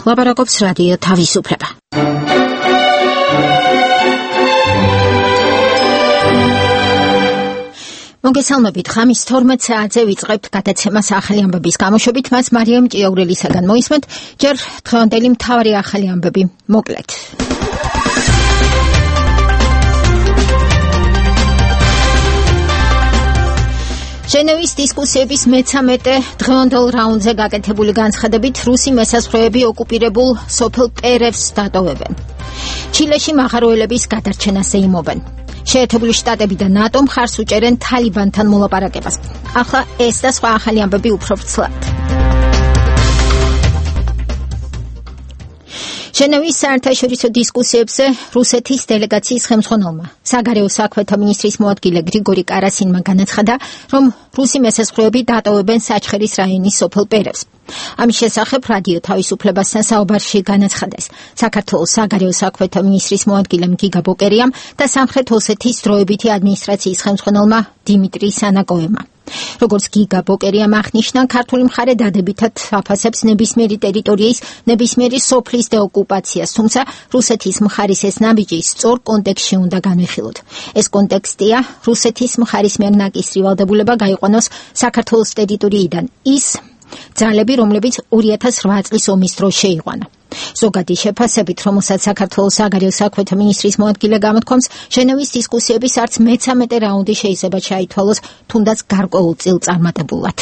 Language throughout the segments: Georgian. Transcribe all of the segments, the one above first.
ლაპარაკობს რადიო თავისუფლება. მოგესალმებით, ხამის 12 საათზე ვიწყებთ გადაცემას ახალი ამბების გამოშვებით, მას მარიამ ჭიაურელისაგან მოისმენთ, ჯერ დღევანდელი მთავარი ახალი ამბები, მოკლედ. ჟენევის დისკუსიების მე-13 დღევანდელ რაუნდზე გაკეთებული განცხადებით რუსი მესაზღვრეები ოკუპირებულ სოფელ პერევს დატოვებენ. ჩილეში მაღაროელების გადარჩენას ეიმობენ. შეერთებული შტატები და ნატო მხარს უჭერენ თალიბანთან მოლაპარაკებას. ახლა ეს და სხვა ახალი ამბები უფრო ვრცლად. ჟენევის საერთაშორისო დისკუსიებზე რუსეთის დელეგაციის ხელმძღვანელმა საგარეო საქმეთა მინისტრის მოადგილე გრიგორი კარასინმა განაცხადა, რომ რუსი მესაზღვრეები დატოვებენ საჩხერის რაიონის სოფელ პერევს. ამის შესახებ რადიო თავისუფლებასთან საუბარში განაცხადეს საქართველოს საგარეო საქმეთა მინისტრის მოადგილემ გიგა ბოკერიამ და სამხრეთ ოსეთის დროებითი ადმინისტრაციის ხელმძღვანელმა დიმიტრი სანაკოევმა. როგორც გიგა ბოკერიამ აღნიშნა, ქართული მხარე დადებითად აფასებს ნებისმიერი ტერიტორიის, ნებისმიერი სოფლის დეოკუპაციას, თუმცა რუსეთის მხარის ეს ნაბიჯი სწორ კონტექსტში უნდა განვიხილოთ. ეს კონტექსტია რუსეთის მხარის მიერ ნაკისრი ვალდებულება გაიყვანოს საქართველოს ტერიტორიიდან ის ძალები, რომლებიც 2008 წლის ომის დროს შეიყვანა. ზოგადი შეფასებით, რომელსაც საქართველოს საგარეო საქმეთა მინისტრის მოადგილე გამოთქვამს, ჟენევის დისკუსიების არც მე-13 რაუნდი შეიძლება ჩაითვალოს თუნდაც გარკვეულწილ წარმატებულად.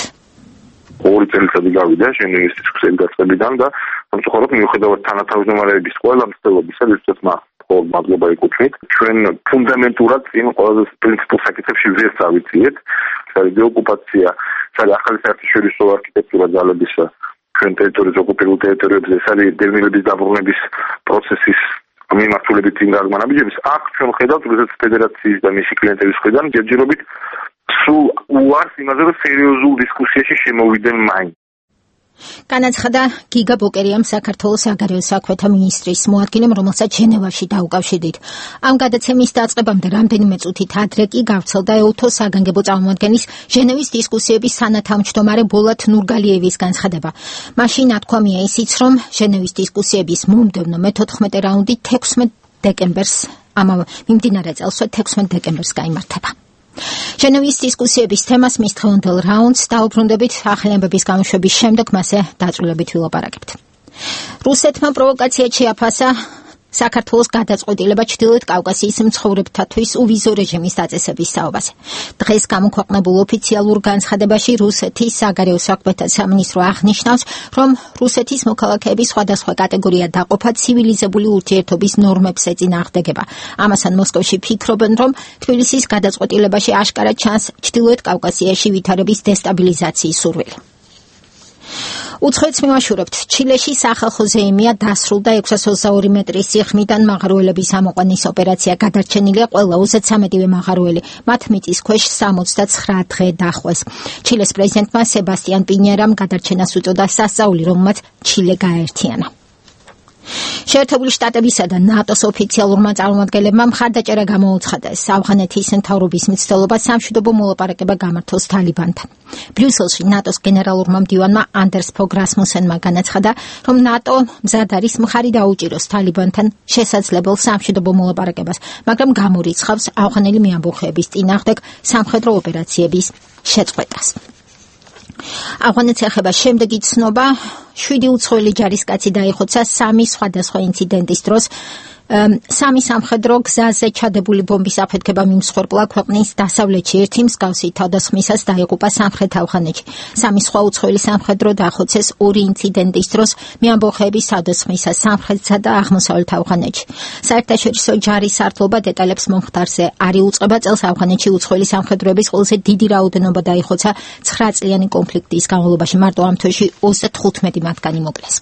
ორი წელიწადი გავიდა ჟენევის დისკუსიების დაწყებიდან და სამწუხაროდ მიუხედავად თანათავმჯდომარეების ყველა მცდელობისა, რუსეთმა მადლობა ეკუთვნით, ჩვენ ფუნდამენტურად წინ ყველაზე პრინციპულ საკითხებში ვერ წავიძიეთ. ეს დეოკუპაცია, ეს ახალი საერთაშორისო არქიტექტურა ძალებისა ჩვენ ტერიტორიაზე, ოკუპირებულ ტერიტორიებზე, ეს არის დევნილების დაბრუნების პროცესის მიმართულებით წინ გაგმანაბიჯების. აქ ჩვენ ხედავთ რუსეთის ფედერაციის და მისი კლიენტების მხრიდან ჯერჯერობით სულ უარს იმაზე, რომ სერიოზულ დისკუსიაში შემოვიდნენ მაინც. განაცხადა გიგა ბოკერიამ საქართველოს საგარეო საქმეთა მინისტრის მოადგილემ, რომელსაც ჟენევაში დაუკავშირდით. ამ გადაცემის დაწყებამდე რამდენიმე წუთით ადრე კი გავრცელდა ეუთოს საგანგებო წარმომადგენლის ჟენევის დისკუსიების თანათავმჯდომარე ბოლათ ნურგალიევის განცხადება. მაშინ ნათქვამია ისიც, რომ ჟენევის დისკუსიების მომდევნო მე-14 რაუნდი 16 დეკემბერს, ამავე მიმდინარე წელს 16 დეკემბერს გაიმართება. ჟენევის დისკუსიების თემას მის დღევანდელ რაუნდს დაუბრუნდებით ახალი ამბების გამოშვების შემდეგ მასზე დაწვრილებით ვილაპარაკებთ. რუსეთმა პროვოკაცია შეაფასა საქართველოს გადაწყვეტილება ჩრდილოეთ კავკასიის მცხოვრებთათვის უვიზო რეჟიმის დაწესების თაობაზე. დღეს გამოქვეყნებულ ოფიციალურ განცხადებაში რუსეთის საგარეო საქმეთა სამინისტრო აღნიშნავს, რომ რუსეთის მოქალაქეების სხვადასხვა კატეგორია დაყოფა ცივილიზებული ურთიერთობის ნორმებს ეწინააღმდეგება. ამასთან მოსკოვში ფიქრობენ, რომ თბილისის გადაწყვეტილებაში აშკარად ჩანს ჩრდილოეთ კავკასიაში ვითარების დესტაბილიზაციის სურვილი. უცხოეთს მივაშურებთ. ჩილეში სახალხო ზეიმია დასრულდა 622 მეტრის სიღრმიდან მაღაროელების ამოყვანის ოპერაცია. გადარჩენილია ყველა 33-ვე მაღაროელი. მათ მიწის ქვეშ 69 დღე დახვეს. ჩილეს პრეზიდენტმა სებასტიან პინიერამ გადარჩენას უწოდა სასწაული, რომელმაც ჩილე გააერთიანა. შეერთებული შტატებისა და ნატოს ოფიციალურმა წარმომადგენლებმა მხარდაჭერა გამოუცხადეს ავღანეთის მთავრობის მცდელობა სამშვიდობო მოლაპარაკება გამართოს თალიბანთან. ბრიუსელში ნატოს გენერალურმა მდივანმა ანდერს ფოგ რასმუსენმა განაცხადა, რომ ნატო მზად არის მხარი დაუჭიროს თალიბანთან შესაძლებელ სამშვიდობო მოლაპარაკებას, მაგრამ გამორიცხავს ავღანელი მეამბოხეების წინააღმდეგ სამხედრო ოპერაციების შეწყვეტას. ავღანეთს ეხება შემდეგი ცნობა, 7 უცხოელი ჯარისკაცი დაიხოცა 3 სხვადასხვა ინციდენტის დროს. 3 სამხედრო გზაზე ჩადებული ბომბის აფეთქება მიმსხვერპლა ქვეყნის დასავლეთში, ერთი მსგავსი თავდასხმისას დაიღუპა სამხრეთ ავღანეთში. 3 სხვა უცხოელი სამხედრო დაახოცეს 2 ინციდენტის დროს მეამბოხეების თავდასხმისას სამხრეთსა და აღმოსავლეთ ავღანეთში. საერთაშორისო ჯარის სარდლობა დეტალებს მომხდარზე არ იუწყება. წელს ავღანეთში უცხოელი სამხედროების ყველაზე დიდი რაოდენობა დაიხოცა 9 წლიანი კონფლიქტის განმავლობაში. მარტო ამ თვეში 35 მათგანი მოკლეს.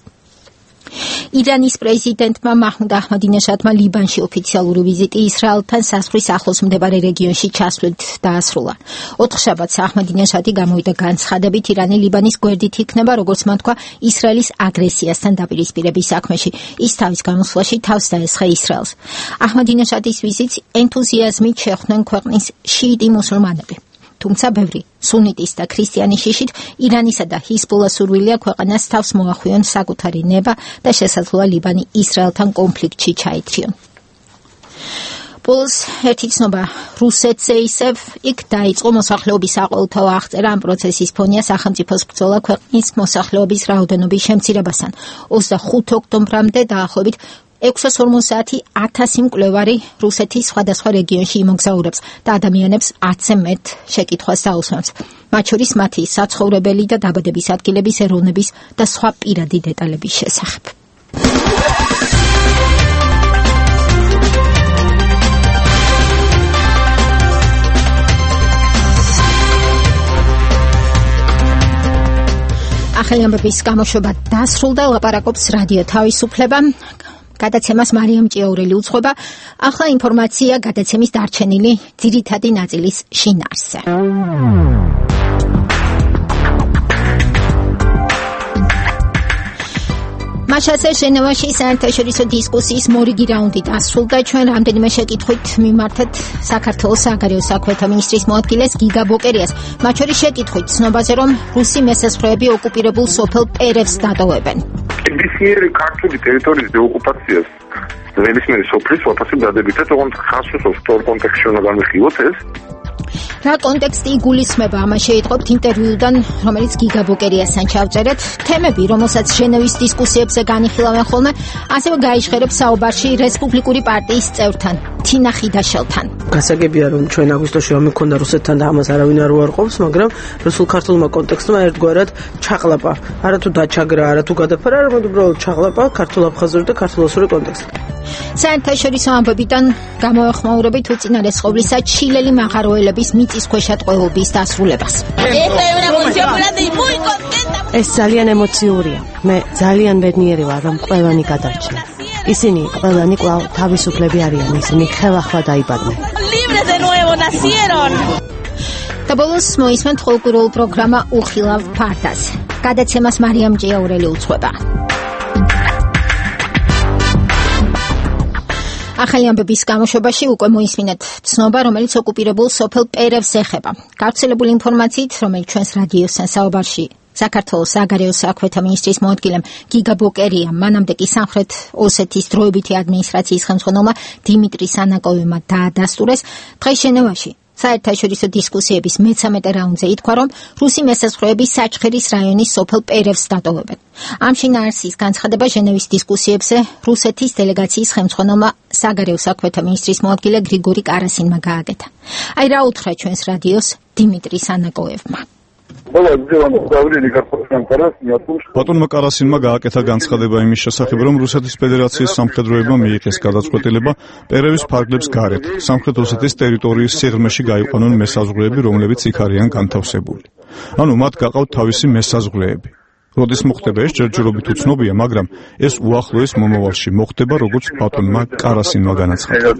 ირანის პრეზიდენტმა მაჰმუდ აჰმადინეჟადმა ლიბანში ოფიციალური ვიზიტი ისრაელთან საზღვრის ახლოს მდებარე რეგიონში ჩასვლით დაასრულა. 4 შაბათს აჰმადინეჟადი გამოვიდა განცხადებით, ირანი ლიბანის გვერდით იქნება, როგორც მან თქვა, ისრაელის აგრესიასთან დაპირისპირების საქმეში. ის თავის გამოსვლაში თავს დაესხა ისრაელს. აჰმადინეჟადის ვიზიტს ენთუზიაზმით შეხვდნენ ქვეყნის შიიტი მუსულმანები. თუმცა ბევრი სუნიტის და ქრისტიანი შიშით ირანისა და ჰიზბულას სურვილია ქვეყანას თავს მოახვიონ საკუთარი ნება და შესაძლოა ლიბანი ისრაელთან კონფლიქტში ჩაითრიონ. Polls ერთი ცნობა რუსეთზე ისევ იქ დაიწყო მოსახლეობის საყოველთაო აღწერა ამ პროცესის ფონია სახელმწიფოს ბრძოლა ქვეყნის მოსახლეობის რაოდენობის შემცირებასთან 25 ოქტომბრამდე დაახლოებით 650,000 მკვლევარი რუსეთის სხვადასხვა რეგიონში იმოგზაურებს და ადამიანებს 10-ზე მეტ შეკითხვას დაუსვამს. მათ შორის მათი საცხოვრებელი და დაბადების ადგილების, ეროვნების და სხვა პირადი დეტალების შესახებ. ახალი ამბების გამოშვება დასრულდა, ლაპარაკობს რადიო თავისუფლება. გადაცემას მარიამ ჭიაურელი უძღვება. ახლა ინფორმაცია გადაცემის დარჩენილი ძირითადი ნაწილის შინაარსზე. მაშასე ჟენევაში საერთაშორისო დისკუსიის მორიგი რაუნდი დასრულდა. ჩვენ რამდენიმე შეკითხვით მიმართეთ საქართველოს საგარეო საქმეთა მინისტრის მოადგილეს გიგა ბოკერიას. მათ შორის შეკითხვით ცნობაზე, რომ რუსი მესაზღვრეები ოკუპირებულ სოფელ პერევს დატოვებენ. ნებისმიერი ქართული ტერიტორიის დეოკუპაციას ნებისმიერი სოფლის ვაფასებ დადებითად, ოღონდ ხაზს სწორ კონტექსტში უნდა განვიხილოთ ეს. რა კონტექსტი იგულისხმება ამას შეიტყობთ ინტერვიუდან, რომელიც გიგა ბოკერიასთან ჩავწერეთ. თემები, რომელსაც ჟენევის დისკუსიებზე განიხილავენ ხოლმე, ასევე გაიჟღერებს საუბარში რესპუბლიკური პარტიის წევრთან, თინა ხიდაშელთან. გასაგებია, რომ ჩვენ აგვისტოში ომი ქონდა რუსეთთან და ამას არავინ არ უარყოფს, მაგრამ რუსულ-ქართულმა კონტექსტმა ერთგვარად ჩაყლაპა. არათუ დაჩაგრა, არათუ გადაფარა, არამედ უბრალოდ ჩაყლაპა ქართულ-აფხაზური და ქართულ-ოსური კონტექსტი. საერთაშორისო ამბებიდან გამოეხმაურებით უწინარესყოვლისა ჩილელი მაღაროელების მიწისქვეშა ტყვეობის დასრულებას. ეს ძალიან ემოციურია. მე ძალიან ბედნიერი ვარ, რომ ყველანი გადარჩა. ისინი ყველანი კვლავ თავისუფლები არიან, ისინი ხელახლა დაიბადნენ. და ბოლოს მოისმენთ ხალხურ პროგრამა უხილავ ფართას. გადაცემას მარიამ ჭიაურელი უძღვება. ახალი ამბების გამოშვებაში უკვე მოისმინეთ ცნობა, რომელიც ოკუპირებულ სოფელ პერევს ეხება. გავრცელებული ინფორმაციით, რომელიც ჩვენს რადიოსთან საუბარში საქართველოს საგარეო საქმეთა მინისტრის მოადგილემ გიგა ბოკერიამ, მანამდე კი სამხრეთ ოსეთის დროებითი ადმინისტრაციის ხელმძღვანელმა დიმიტრი სანაკოვმა დაადასტურეს. დღეს ჟენევაში საერთაშორისო დისკუსიების მე-13 რაუნდზე ითქვა, რომ რუსი მესაზღვრეები საჩხერის რაიონის სოფელ პერევს დატოვებენ. ამ შინაარსის განცხადება ჟენევის დისკუსიებზე რუსეთის დელეგაციის ხელმძღვანელმა საგარეო საქმეთა მინისტრის მოადგილე გრიგორი კარასინმა გააკეთა. აი რა უთხრა ჩვენს რადიოს დიმიტრი სანაკოევმა. ბატონმა კარასინმა გააკეთა განცხადება იმის შესახებ, რომ რუსეთის ფედერაციის სამხედროებმა მიიღეს გადაწყვეტილება პერევის ფარგლებს გარეთ სამხრეთ ოსეთის ტერიტორიის სიღრმეში გაიყვანონ მესაზღვრეები, რომლებიც იქ არიან განთავსებული. ანუ მათ გაყავთ თავისი მესაზღვრეები. როდის მოხდება ეს ჯერჯერობით უცნობია, მაგრამ ეს უახლოეს მომავალში მოხდება, როგორც ბატონმა კარასინმა განაცხადა.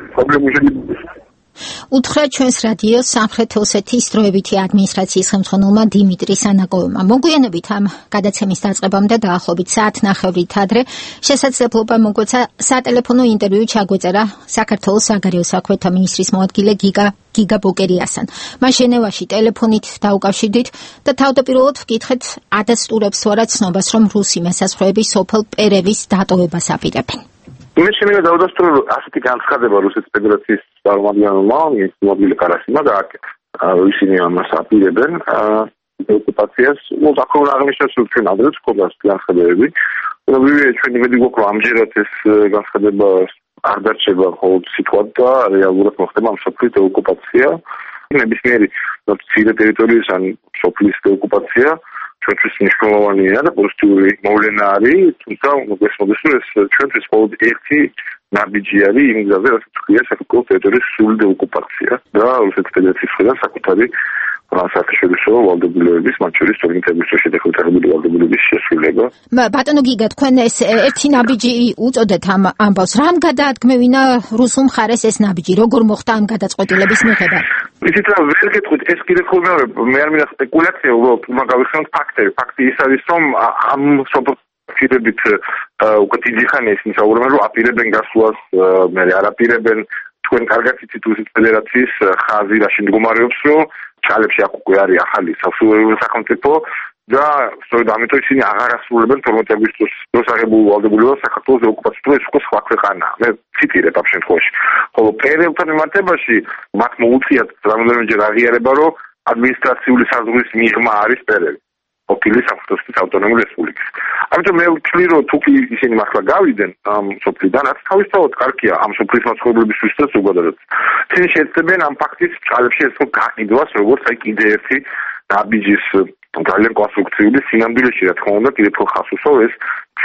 უთხრა ჩვენს რადიოს სამხრეთ ოსეთის დროებითი ადმინისტრაციის ხელმძღვანელმა დიმიტრი სანაკოვმა. მოგვიანებით ამ გადაცემის დაწყებამდე დაახლოებით საათნახევრით ადრე შესაძლებლობა მოგვეცა სატელეფონო ინტერვიუ ჩაგვეწერა საქართველოს საგარეო საქმეთა მინისტრის მოადგილე გიგა ბოკერიასთან. მას ჟენევაში ტელეფონით დაუკავშირდით და თავდაპირველად ვკითხეთ ადასტურებს თუ არა ცნობას, რომ რუსი მესაზღვრეები სოფელ პერევის დატოვებას აპირებენ. მე შემიძლია დავადასტურო, რომ ასეთი განცხადება რუსეთის ფედერაციის წარმომადგენელმა მოადგილე კარასინმა გააკეთა. ისინი ამას აპირებენ ოკუპაციას. აქ აღნიშნავს, რომ ჩვენ ადრეც გვქონდა განცხადებები. ჩვენ იმედი გვაქვს, რომ ამჯერად ეს განცხადება არ დარჩება მხოლოდ სიტყვად და რეალურად მოხდება ამ სოფლის ოკუპაცია. ნებისმიერი მცირე ტერიტორიის ან სოფლის ოკუპაცია ჩვენთვის მნიშვნელოვანია და პოზიტიური მოვლენა არის, თუმცა მოგესმოდეს, რომ ეს ჩვენთვის მხოლოდ ერთი ნაბიჯი არის იმ გზაზე, რასაც ქვია საქართველოს ტერიტორიის სრული ოკუპაცია და რუსეთის ფედერაციის მხრიდან საკუთარი საერთაშორისო ვალდებულებების, მათ შორის ორინტების შეხედებული ვალდებულების შესრულება. ბატონო გიგა, თქვენ ეს ერთი ნაბიჯი უწოდეთ ამ ამბავს. რამ გადაადგმევინა რუსულ მხარეს ეს ნაბიჯი? როგორ მოხდა ამ გადაწყვეტილების მიღება? ისიც რა ვერ გეტყვით, ეს კიდევ ხოლმე მე არ მინდა სპეკულაცია, უბრალოდ უნდა გავიხსენოთ ფაქტები. ფაქტი ის არის, რომ ამ სოფლებით უკვე დიდი ხანია ისინი საუბრობენ, რომ აპირებენ გასვლას, მე არ აპირებენ. ჩვენ კარგად იცით რუსეთის ფედერაციის ხაზი რაში მდგომარეობს, რომ ჩალებში აქ უკვე არის ახალი სასულიერო სახელმწიფო და სწორედ ამიტომ ისინი აღარ ასრულებენ 12 აგვისტოს დროს აღებულ ვალდებულებას საქართველოს ოკუპაციას, ეს უკვე სხვა ქვეყანაა. მე ციტირებ ამ შემთხვევაში. ხოლო პერელთან მიმართებაში მათ მოუწიათ რამდენიმეჯერ აღიარება, რომ ადმინისტრაციული საზღვრის მიღმა არის პერელი. ოფილი საქართველოს ავტონომიური რესპუბლიკის. ამიტომ მე ვთვლი, რომ თუ კი ისინი მართლა გავიდნენ ამ სოფლიდან, რაც თავისთავად კარგია ამ სოფლის მაცხოვრებლებისთვის და ზოგადად. ისინი შეეცდებიან ამ ფაქტის ჭალებში ეს გაყიდვას, როგორც აი კიდე ერთი ნაბიჯის ძალიან კონსტრუქციული სინამდვილეში, რა თქმა უნდა, კიდევ უფრო ხას უსვავ ეს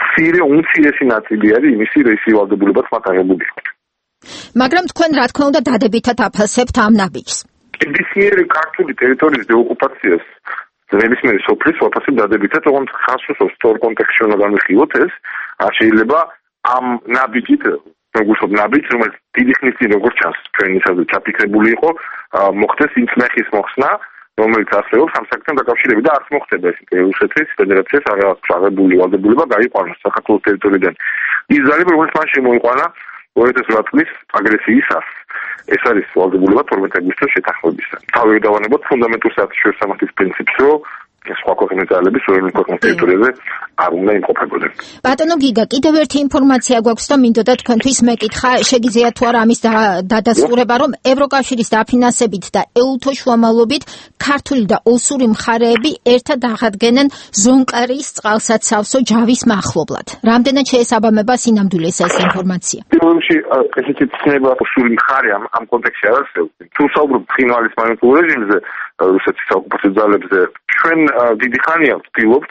უმცირესი ნაწილი არის იმისი, რისი ვალდებულებაც მათ აღებული იყო. მაგრამ თქვენ რა თქმა უნდა დადებითად აფასებთ ამ ნაბიჯს. ნებისმიერი ქართული ტერიტორიის დეოკუპაციას ნებისმიერი სოფლის ვაფასებ დადებითად, თუმცა ხას უსვავს სწორ კონტექსტში უნდა განვიხილოთ ეს, არ შეიძლება ამ ნაბიჯით მოგუშოთ ნაბიჯს, რომელიც დიდი ხნის წინ როგორც ჩანს ჩვენისაზე ჩაფიქრებული იყო, მოხდეს ინწმეხის მოხსნა, რომელიც არსებობს ამ საკითხთან დაკავშირებით და არც მოხდება ეს რუსეთის ფედერაციას არ აქვს აღებული ვალდებულება გაიყვანოს საქართველოს ტერიტორიიდან ის ძალები, რომელიც მან შემოიყვანა 2008 წლის აგრესიის ას. ეს არის ვალდებულება 12 აგვისტოს შეთანხმებისა. თავი დავანებოთ ფუნდამენტურ საერთაშორისო პრინციპს, რომ სხვა ქვეყნის ძალები სუვერენ ქვეყნის ტერიტორიაზე არ უნდა იმყოფებოდნენ. ბატონო გიგა, კიდევ ერთი ინფორმაცია გვაქვს და მინდოდა თქვენთვის მეკითხა, შეგიძლიათ თუ არა ამის დადასტურება, რომ ევროკავშირის დაფინანსებით და ეუთო შუამავლობით ქართული და ოსური მხარეები ერთად აღადგენენ ზონკარის წყალსაცავსო ჯავის მახლობლად. რამდენად შეესაბამება სინამდვილეს ეს ინფორმაცია? პირველში ესეთი ცნება ოსური მხარე ამ კონტექსტში არ არსებობს. თუ საუბრობთ ცხინვალის მანიპულირებულ რეჟიმზე, რუსეთის საოკუპაციო ძალებზე, ჩვენ დიდი ხანია ვცდილობთ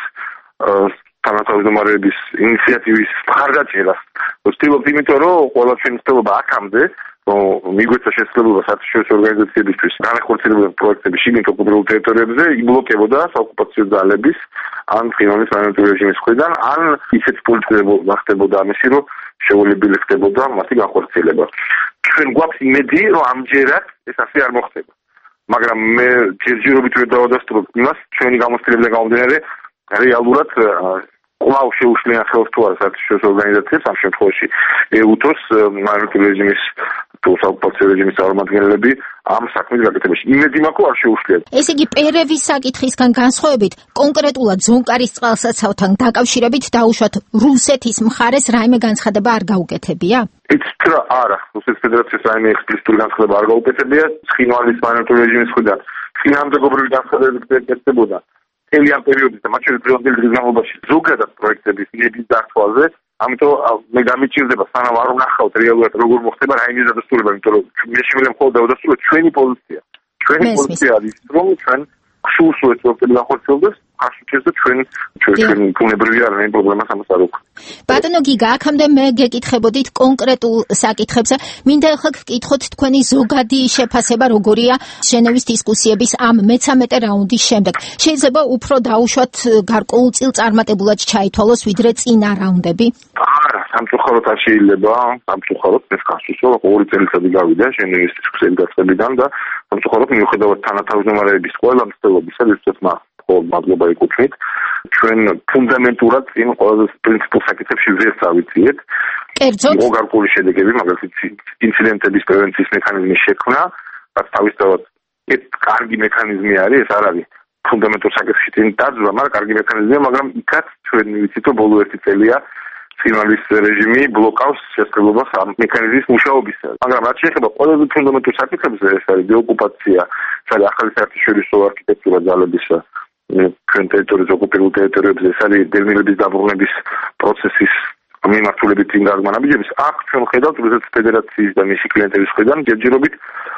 თანათავმჯდომარეების ინიციატივის მხარდაჭერას. ვცდილობთ იმიტომ, რომ ყველა ჩვენი ცდილობა აქამდე, რომ მიგვეცა შესაძლებლობა საერთაშორისო ორგანიზაციებისთვის განახორციელებდნენ პროექტები შიგნით ოკუპირებულ ტერიტორიებზე, იბლოკებოდა საოკუპაციო ძალების ან ცხინვალის მანიპულირებულ რეჟიმის მხრიდან, ან ისეთ პოლიტიკები ხდებოდა ამისი, რომ შეუძლებელი ხდებოდა მათი განხორციელება. ჩვენ გვაქვს იმედი, რომ ამჯერად ეს ასე არ მოხდება. მაგრამ მე ჯერჯერობით ვერ დავადასტურებ იმას, ჩვენი გამოცდილებიდან გამომდინარე, რეალურად კვლავ შეუშლიან ხელს თუ არა საერთაშორისო ორგანიზაციებს, ამ შემთხვევაში ეუთოს მანიპულირებულ რეჟიმის თუ საოკუპაციო რეჟიმის წარმომადგენლები ამ საქმის გაკეთებაში. იმედი მაქვს, არ შეუშლიათ. ესე იგი, პერევის საკითხისგან განსხვავებით, კონკრეტულად ზონკარის წყალსაცავთან დაკავშირებით დაუშვათ რუსეთის მხარეს რაიმე განცხადება არ გაუკეთებია? იცით რა, არა, რუსეთის ფედერაციის რაიმე ექსპლიციტური განცხადება არ გაუკეთებია, ცხინვალის მანიპულირებულ რეჟიმის მხრიდან წინამძღობრივი განცხადებები გკეთდებოდა. მთელი ამ პერიოდის და მათ შორის დღევანდელი დღის განმავლობაში ზოგადად პროექტების ნების დართვაზე, ამიტომ მე გამიჭირდება სანამ არ ვნახავთ რეალურად როგორ მოხდება რაიმე დადასტურება, იმიტომ რომ მე შემიძლია მხოლოდ დავადასტურო ჩვენი პოზიცია. ჩვენი პოზიცია არის, რომ ჩვენ სულს ეს პროექტები განხორციელდეს, ახლა და ჩვენ ბუნებრივი არ არის პრობლემას ამას არ აქვს. ბატონო გიგა, აქამდე მე გეკითხებოდით კონკრეტულ საკითხებზე. მინდა ახლა გკითხოთ თქვენი ზოგადი შეფასება როგორია ჟენევის დისკუსიების ამ მე-13 რაუნდის შემდეგ. შეიძლება უფრო დაუშვათ გარკვეულწილ წარმატებულად ჩაითვალოს ვიდრე წინა რაუნდები? არა, სამწუხაროდ არ შეიძლება, სამწუხაროდ ეს გასულო 2 წელიწადი გავიდა ჟენევის დისკუსიების დაწყებიდან და სამწუხაროდ მიუხედავად თანათავმჯდომარეების ყველა მცდელობისა, რითაც მადლობა ეკუთვნით, ჩვენ ფუნდამენტურად წინ ყველაზე პრინციპულ საკითხებში ვერ წავიციეთ. კერძოდ იყო გარკვეული შედეგები, მაგალითად ინციდენტების პრევენციის მექანიზმის შექმნა, რაც თავისთავად ეს კარგი მექანიზმი არის, ეს არ არის ფუნდამენტურ საკითხში წინ დაძვრა, მაგრამ კარგი მექანიზმია, მაგრამ იქაც ჩვენ ვიცით, რომ ბოლო 1 წელია ცხინვალის რეჟიმი ბლოკავს შესაძლებლობას ამ მექანიზმის მუშაობისა. მაგრამ რაც შეეხება ყველაზე ფუნდამენტურ საკითხებზე, ეს არის დეოკუპაცია, ეს არის ახალი საერთაშორისო არქიტექტურა ძალებისა ჩვენ ტერიტორიაზე ოკუპირებულ ტერიტორიებზე, ეს არის დევნილების დაბრუნების პროცესის მიმართულებით წინ გაზრმა ნაბიჯების. აქ ჩვენ ხედავთ რუსეთის ფედერაციის და მისი კლიენტების მხრიდან ჯერჯერობით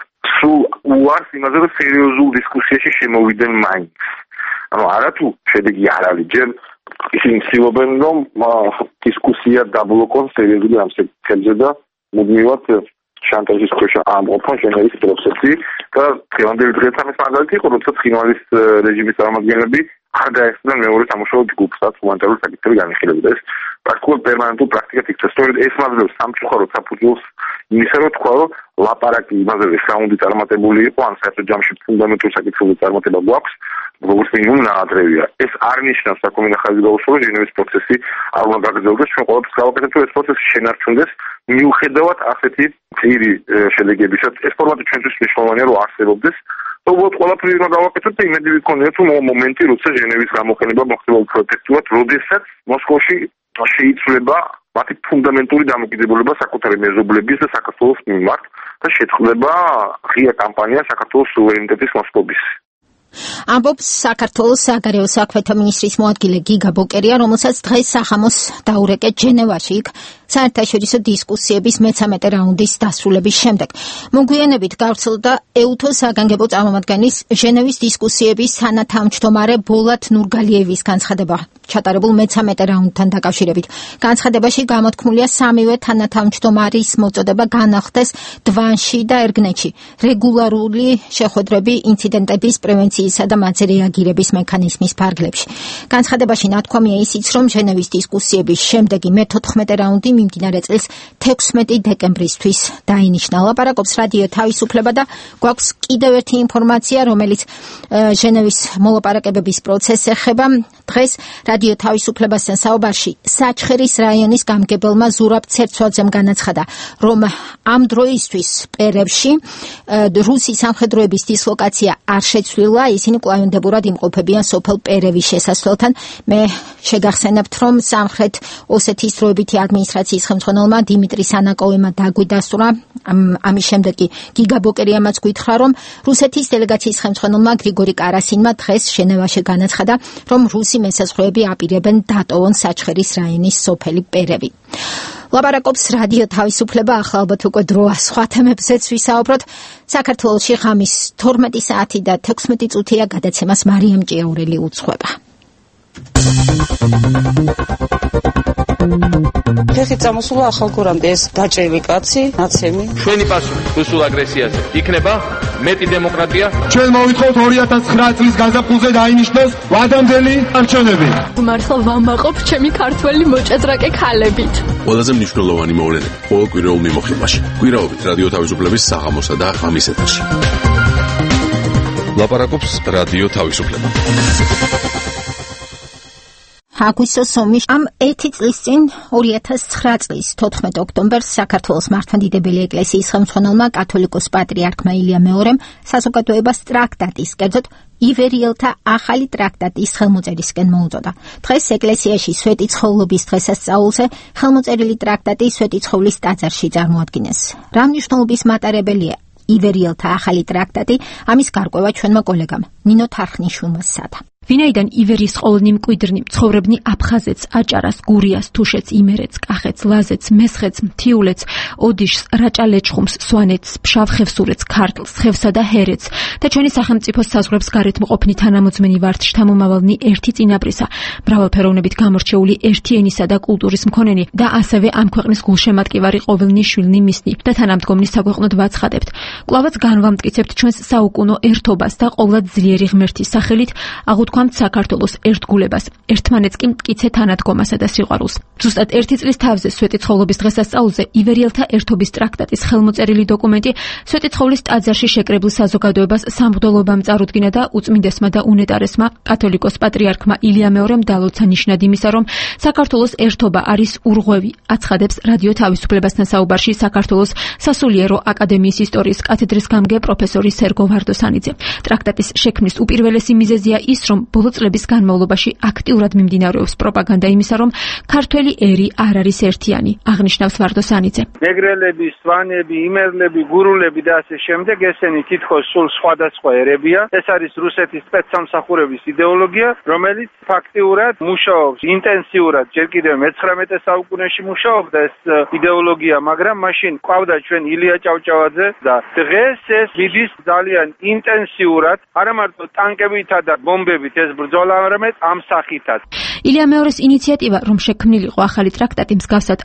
სულ უარს იმაზე, რომ სერიოზულ დისკუსიაში შემოვიდნენ მაინც. ანუ არათუ შედეგი არ არის, ჯერ ისინი ცდილობენ, რომ დისკუსია დაბლოკონ სერიოზული ამ საკითხებზე და მუდმივად შანტაჟის ქვეშ ამყოფონ ჟენევის პროცესი და დღევანდელი დღეც ამის მაგალითი იყო, როცა ცხინვალის რეჟიმის წარმომადგენლები არ დაესწრნენ მეორე სამუშაო ჯგუფს, რაც ჰუმანიტარული საკითხები განიხილებოდა. ეს პრაქტიკულად პერმანენტულ პრაქტიკად იქცა. სწორედ ეს მაძლევს სამწუხაროდ საფუძველს იმისა, რომ თქვა, რომ ლაპარაკი იმაზე, რომ რაუნდი წარმატებული იყო, ან საერთოდ ჯამში ფუნდამენტურ საკითხებზე წარმატება გვაქვს, როგორც მინიმუმ ნაადრევია. ეს არ ნიშნავს საკუთარ ხაზი გაუსრულოს ჟენევის პროცესი არ უნდა გაგრძელდეს, ჩვენ ყოველთვის გავაკეთებთ, რომ ეს პროცესი შენარჩუნდეს მიუხედავად ასეთი ძირი შედეგებისა, ეს ფორმატი ჩვენთვის მნიშვნელოვანია, რომ არსებობდეს. უბრალოდ ყველაფერი უნდა გავაკეთოთ და იმედი ვიქონიოთ, რომ მომენტი, როცა ჟენევის გამოყენება მოხდება უფრო ეფექტურად, როდესაც მოსკოვში შეიცვლება მათი ფუნდამენტური დამოკიდებულება საკუთარი მეზობლების და საქართველოს მიმართ და შეწყდება ღია კამპანია საქართველოს სუვერენიტეტის მოსპობის. ამბობს საქართველოს საგარეო საქმეთა მინისტრის მოადგილე გიგა ბოკერია, რომელსაც დღეს სახამოს დაურეკეთ ჟენევაში, იქ საერთაშორისო დისკუსიების მე-13 რაუნდის დასრულების შემდეგ. მოგვიანებით გავრცელდა ეუთო საგანგებო წარმომადგენლის ჟენევის დისკუსიების თანათავმჯდომარე ბოლათ ნურგალიევის განცხადება ჩატარებულ მე-13 რაუნდთან დაკავშირებით. განცხადებაში გამოთქმულია სამივე თანათავმჯდომარის მოწოდება განახდეს დვანში და ერგნეთში რეგულარული შეხვედრები ინციდენტების პრევენციისა და მათზე რეაგირების მექანიზმის ფარგლებში. განცხადებაში ნათქვამია ისიც, რომ ჟენევის დისკუსიების შემდეგი მე-14 რაუნდი მიმდინარე წლის 16 დეკემბრისთვის დაინიშნა. ლაპარაკობს რადიო თავისუფლება და გვაქვს კიდევ ერთი ინფორმაცია, რომელიც ჟენევის მოლაპარაკებების პროცესს ეხება. დღეს რადიო თავისუფლებასთან საუბარში საჩხერის რაიონის გამგებელმა ზურაბ ცერცვაძემ განაცხადა, რომ ამ დროისთვის პერევში რუსი სამხედროების დისლოკაცია არ შეცვლილა, ისინი კვლავინდებურად იმყოფებიან სოფელ პერევის შესასვლელთან. მე შეგახსენებთ, რომ სამხრეთ ოსეთის დროებითი ადმინისტრაციის ხელმძღვანელმა დიმიტრი სანაკოვმა დაგვიდასტურა, ამის შემდეგ კი გიგა ბოკერიამაც გითხრა, რომ რუსეთის დელეგაციის ხელმძღვანელმა გრიგორი კარასინმა დღეს ჟენევაში განაცხადა, რომ რუსი მესაზღვრეები აპირებენ დატოვონ საჩხერის რაიონის სოფელი პერევი. ლაპარაკობს რადიო თავისუფლება, ახლა ალბათ უკვე დროა სხვა თემებზეც ვისაუბროთ. საქართველოში ღამის 12 საათი და 16 წუთია, გადაცემას მარიამ ჭიაურელი უძღვება. ხეხი წამოსულა ახალგორამდე ეს დაჭრილი კაცი, ნაცემი. ჩვენი პასუხი რუსულ აგრესიაზე იქნება მეტი დემოკრატია. ჩვენ მოვითხოვთ 2009 წლის გაზაფხულზე დაინიშნოს ვადამდელი არჩევნები. მართლა ვამაყობ ჩემი ქართველი მოჭადრაკე ქალებით. ყველაზე მნიშვნელოვანი მოვლენები ყოველ კვირაულ მიმოხილვაში. კვირაობით რადიო თავისუფლების საღამოსა და ღამის ეთერში. ლაპარაკობს რადიო თავისუფლება. აგვისტოს ომის ამ 1 წლის წინ 2009 წლის 14 ოქტომბერს საქართველოს მართლმადიდებელი ეკლესიის ხელმძღვანელმა კათოლიკოს პატრიარქმა ილია მეორემ საზოგადოებას ტრაქტატის, კერძოდ ივერიელთა ახალი ტრაქტატის ხელმოწერისკენ მოუწოდა. დღეს ეკლესიაში სვეტი ცხოვლობის დღესასწაულზე ხელმოწერილი ტრაქტატი სვეტი ცხოვლის ტაძარში წარმოადგინეს. რა მნიშვნელობის მატარებელია ივერიელთა ახალი ტრაქტატი, ამის გარკვევა ჩვენმა კოლეგამ ნინო თარხნიშვილმა სცადა. ვინაიდან ივერის ყოლნი მკვიდრნი ცხოვრებნი აფხაზეთს, აჭარას, გურიას, თუშეთს, იმერეთს, კახეთს, ლაზეთს, მესხეთს, მთიულეთს, ოდიშს, რაჭა-ლეჩხუმს, სვანეთს, ფშავ-ხევსურეთს, ქართლს, ხევსა და ჰერეთს და ჩვენი სახელმწიფოს საზღვრებს გარეთ მყოფნი თანამოძმენი ვართ შთამომავალნი ერთი წინაპრისა, მრავალფეროვნებით გამორჩეული ერთი ენისა და კულტურის მქონენი და ასევე ამ ქვეყნის გულშემატკივარი ყოველნი შვილნი მისნი და თანამდგომნის საქვეყნოდ ვაცხადებთ. კვლავაც განვამტკიცებთ ჩვენს საუკუნო ერთობას და ყოვლად ძლიერი ღმერთის სახელით აღუთქვამთ საქართველოს ერთგულებას, ერთმანეთს კი მტკიცე თანადგომასა და სიყვარულს. ზუსტად 1 წლის თავზე სვეტი ცხოვლობის დღესასწაულზე ივერიელთა ერთობის ტრაქტატის ხელმოწერილი დოკუმენტი სვეტი ცხოვლის ტაძარში შეკრებილ საზოგადოებას სამღვდელობამ წარუდგინა და უწმინდესმა და უნეტარესმა კათოლიკოს პატრიარქმა ილია მეორემ დალოცა ნიშნად იმისა, რომ საქართველოს ერთობა არის ურღვევი, აცხადებს რადიო თავისუფლებასთან საუბარში საქართველოს სასულიერო აკადემიის ისტორიის კათედრის გამგე პროფესორი სერგო ვარდოსანიძე. ტრაქტატის შექმნის უპირველესი მიზეზია ის, რომ ბოლო წლების განმავლობაში აქტიურად მიმდინარეობს პროპაგანდა იმისა, რომ ქართველი ერი არ არის ერთიანი, აღნიშნავს ვარდოსანიძე. მეგრელები, სვანები, იმერლები, გურულები და ასე შემდეგ, ესენი თითქოს სულ სხვადასხვა ერებია. ეს არის რუსეთის სპეცსამსახურების იდეოლოგია, რომელიც ფაქტიურად მუშაობს ინტენსიურად, ჯერ კიდევ მე-19 საუკუნეში მუშაობდა ეს იდეოლოგია, მაგრამ მაშინ ყავდა ჩვენ ილია ჭავჭავაძე და დღეს ეს მიდის ძალიან ინტენსიურად, არა მარტო ტანკებითა და ბომბებით ეს ბრძოლა, არამედ ამ სახითაც. ილია მეორის ინიციატივა, რომ შექმნილიყო ახალი ტრაქტატი მსგავსად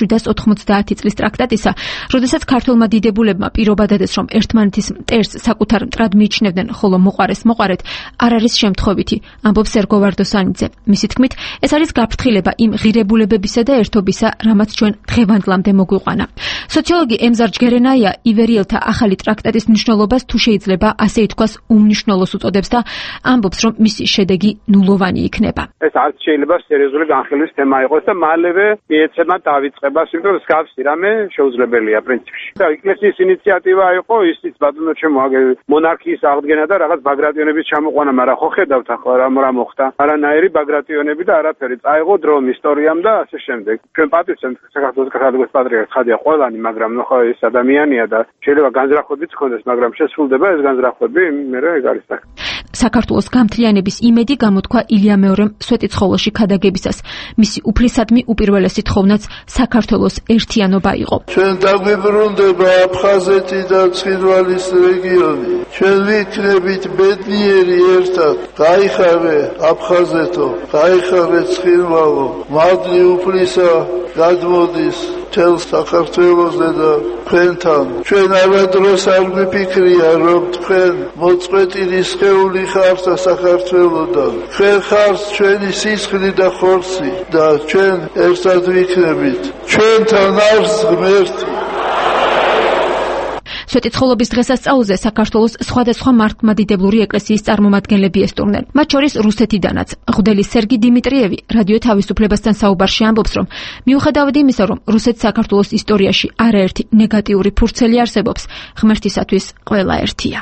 1790 წლის ტრაქტატისა, როდესაც ქართველმა დიდებულებმა პირობა დადეს, რომ ერთმანეთის მტერს საკუთარ მტრად მიიჩნევდნენ, ხოლო მოყარეს მოყარეთ, არ არის შემთხვევითი, ამბობს სერგო ვარდოსანიძე. მისი თქმით, ეს არის გაფრთხილება იმ ღირებულებებისა და ერთობისა, რამაც ჩვენ დღევანდლამდე მოგვიყვანა. სოციოლოგი ემზარ ჯგერენაია ივერიელთა ახალი ტრაქტატის მნიშვნელობას თუ შეიძლება ასე ითქვას უმნიშვნელოს უწოდებს და ამბობს, რომ მის მისი შედეგი ნულოვანი იქნება. ეს არც შეიძლება სერიოზული განხილვის თემა იყოს და მალევე მიეცემა დავიწყებას, იმიტომ რომ მსგავსი რამე შეუძლებელია პრინციპში. და ეკლესიის ინიციატივა იყო ისიც ბატონო ჩემო მონარქიის აღდგენა და რაღაც ბაგრატიონების ჩამოყვანა, მაგრამ ხო ხედავთ ახლა რა მოხდა. არანაირი ბაგრატიონები და არაფერი. წაიღო დრომ ისტორიამ და ასე შემდეგ. ჩვენ პატივცემთ საქართველოს კათოლიკოს პატრიარქს ხადია ყველანი, მაგრამ ნუ ხო ეს ადამიანია და შეიძლება განზრახვებიც ჰქონდეს, მაგრამ შესრულდება ეს განზრახვები, მე რა ეგ არის და საქართველოს გამთლიანების იმედი გამოთქვა ილია მეორემ სვეტიცხოველში ქადაგებისას. მისი უფლისადმი უპირველესი თხოვნაც საქართველოს ერთიანობა იყო. ჩვენ დაგვიბრუნდება აფხაზეთი და ცხინვალის რეგიონი. ჩვენ ვიქნებით ბედნიერი ერთად. გაიხარე აფხაზეთო, გაიხარე ცხინვალო. მადლი უფლისა გადმოდის მთელ საქართველოზე და თქვენთან. ჩვენ არადროს არ გვიფიქრია, რომ თქვენ მოწყვეტილი სხეული ხართ საქართველოდან. თქვენ ხართ ჩვენი სისხლი და ხორცი და ჩვენ ერთად ვიქნებით. ჩვენთან არს ღმერთი. სვეტიცხოვლობის დღესასწაულზე საქართველოს სხვადასხვა მართლმადიდებლური ეკლესიის წარმომადგენლები ესტუმრნენ. მათ შორის რუსეთიდანაც. მღვდელი სერგი დიმიტრიევი რადიო თავისუფლებასთან საუბარში ამბობს, რომ მიუხედავად იმისა, რომ რუსეთს საქართველოს ისტორიაში არაერთი ნეგატიური ფურცელი არსებობს, ღმერთისათვის ყველა ერთია.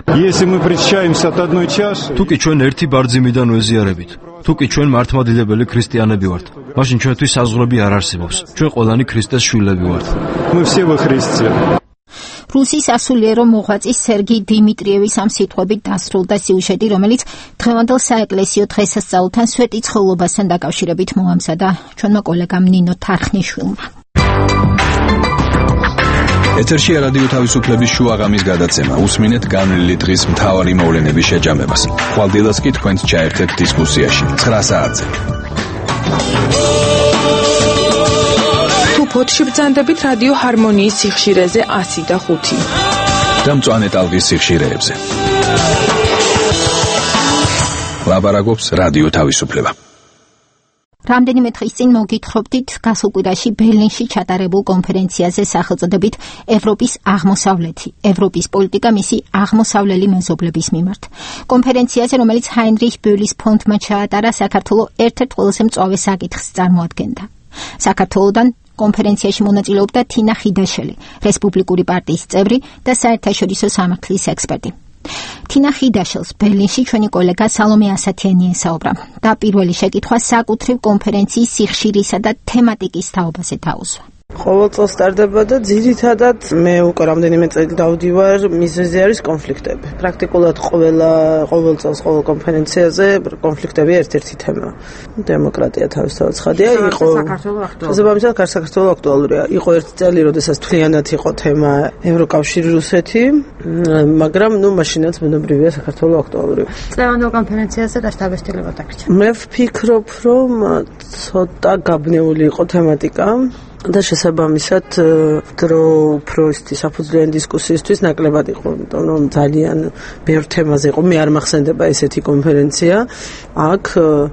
თუკი ჩვენ ერთი ბარძიმიდან ვეზიარებით, თუკი ჩვენ მართლმადიდებელი ქრისტიანები ვართ, მაშინ ჩვენთვის საზღვრები არ არსებობს. ჩვენ ყველანი ქრისტეს შვილები ვართ. რუსის ასულიერო მოღვაწის სერგი დიმიტრიევის ამ სიტყვებით დასრულდა სიუჟეტი, რომელიც დღევანდელ საეკლესიო დღესასწაულთან სვეტიცხოვლობასთან დაკავშირებით მოამზადა ჩვენმა კოლეგამ ნინო თარხნიშვილმა. ეთერშია რადიო თავისუფლების შუაღამის გადაცემა. უსმინეთ განვლილი დღის მთავარი მოვლენების შეჯამებას. ხვალდილას კი თქვენს ჩაერთეთ დისკუსიაში 9 საათზე. ფოთში ბრძანდებით რადიო ჰარმონიის სიხშირეზე 105 და მწვანე ტალღის სიხშირეებზე. ლაბარაკობს რადიო თავისუფლება. რამდენიმე დღის წინ მოგითხრობდით გასულ კვირაში ბერლინში ჩატარებულ კონფერენციაზე სახელწოდებით ევროპის აღმოსავლეთი, ევროპის პოლიტიკა მისი აღმოსავლელი მეზობლების მიმართ. კონფერენციაზე, რომელიც ჰაინრიხ ბოლის ფონდმა ჩაატარა, საქართველოს ერთ-ერთ ყველაზე მწვავე საკითხს წარმოადგენდა. საქართველოდან კონფერენციაში მონაწილეობდა თინა ხიდაშელი, რესპუბლიკური პარტიის წევრი და საერთაშორისო სამართლის ექსპერტი. თინა ხიდაშელს ბერლინში ჩვენი კოლეგა სალომე ასათიანი ესაუბრა და პირველი შეკითხვა საკუთრივ კონფერენციის სიხშირისა და თემატიკის თაობაზე დაუსვა. ყოველ წელს სტარდება და ძირითადად მე უკვე რამდენიმე წელი დავდივარ, მიზეზი არის კონფლიქტები. პრაქტიკულად ყოველ წელს ყოველ კონფერენციაზე კონფლიქტები ერთ-ერთი თემაა. დემოკრატია თავისთავად ცხადია, იყო შესაბამისად საქართველოს აქტუალურია. იყო ერთი წელი, როდესაც თლიანად იყო თემა ევროკავშირი რუსეთი, მაგრამ მაშინაც ბუნებრივია საქართველოს აქტუალური. წლევანდელ კონფერენციაზე რა შთაბეჭდილება დაგრჩა? მე ვფიქრობ, რომ ცოტა გაბნეული იყო თემატიკა. და შესაბამისად დრო უფრო ისეთი საფუძვლიანი დისკუსიისთვის ნაკლებად იყო, იმიტომ რომ ძალიან ბევრ თემაზე იყო. მე არ მახსენდება ესეთი კონფერენცია აქ,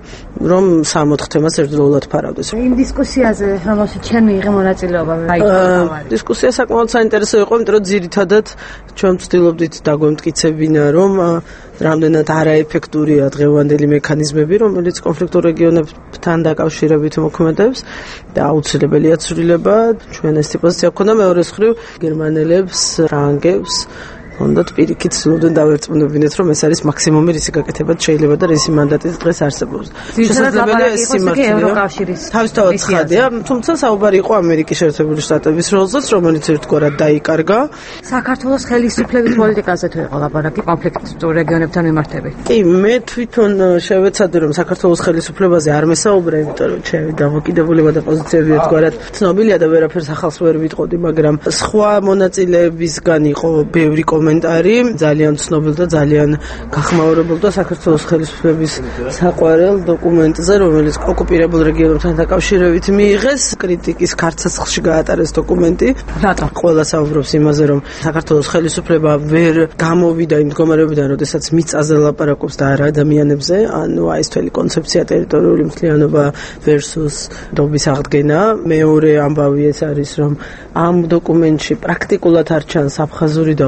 რომ 60 თემას ერთდროულად ფარავდეს. იმ დისკუსიაზე, რომელშიც ჩვენ მიიღე მონაწილეობა, დისკუსია საკმაოდ საინტერესო იყო, იმიტომ რომ ძირითადად ჩვენ ვცდილობდით დაგვემტკიცებინა, რომ რამდენად არაეფექტურია დღევანდელი მექანიზმები, რომელიც კონფლიქტურ რეგიონებთან დაკავშირებით მოქმედებს და აუცილებელია ცვლილება. ჩვენ ეს პოზიცია გვქონდა, მეორე მხრივ გერმანელებს, ფრანგებს ჰქონდათ პირიქით ცდილობდნენ დავერწმუნებინეთ, რომ ეს არის მაქსიმუმი, რისი გაკეთებად შეიძლება და რისი მანდატის დღეს არსებობს. შესაძლებელია ეს სიმართლეა ევროკავშირის. თავისთავად ცხადია, თუმცა საუბარი იყო ამერიკის შეერთებული შტატების როლზეც, რომელიც ერთგვარად დაიკარგა. საქართველოს ხელისუფლების პოლიტიკაზე თუ იყო ლაპარაკი კონფლიქტურ რეგიონებთან მიმართებით. კი, მე თვითონ შევეცადე, რომ საქართველოს ხელისუფლებაზე არ მესაუბრე, იმიტომ რომ ჩემი დამოკიდებულება და პოზიციები ერთგვარად ცნობილია და ვერაფერს ახალს ვერ ვიტყოდი, მაგრამ სხვა მონაწილეებისგან იყო ბევრი კომენტარი, ძალიან ცნობილ და ძალიან გახმაურებულ და საქართველოს ხელისუფლების საყვარელ დოკუმენტზე, რომელიც ოკუპირებულ რეგიონებთან დაკავშირებით მიიღეს, კრიტიკის ქარცეცხლში გაატარეს დოკუმენტი. რატო? ყველა საუბრობს იმაზე, რომ საქართველოს ხელისუფლება ვერ გამოვიდა იმ მდგომარეობიდან, როდესაც მიწაზე ლაპარაკობს და არა ადამიანებზე, ანუ ეს თველი კონცეფცია ტერიტორიული მთლიანობა versus დობის აღდგენა. მეორე ამბავი ეს არის, რომ ამ დოკუმენტში პრაქტიკულად არ ჩანს აფხაზური და ოსური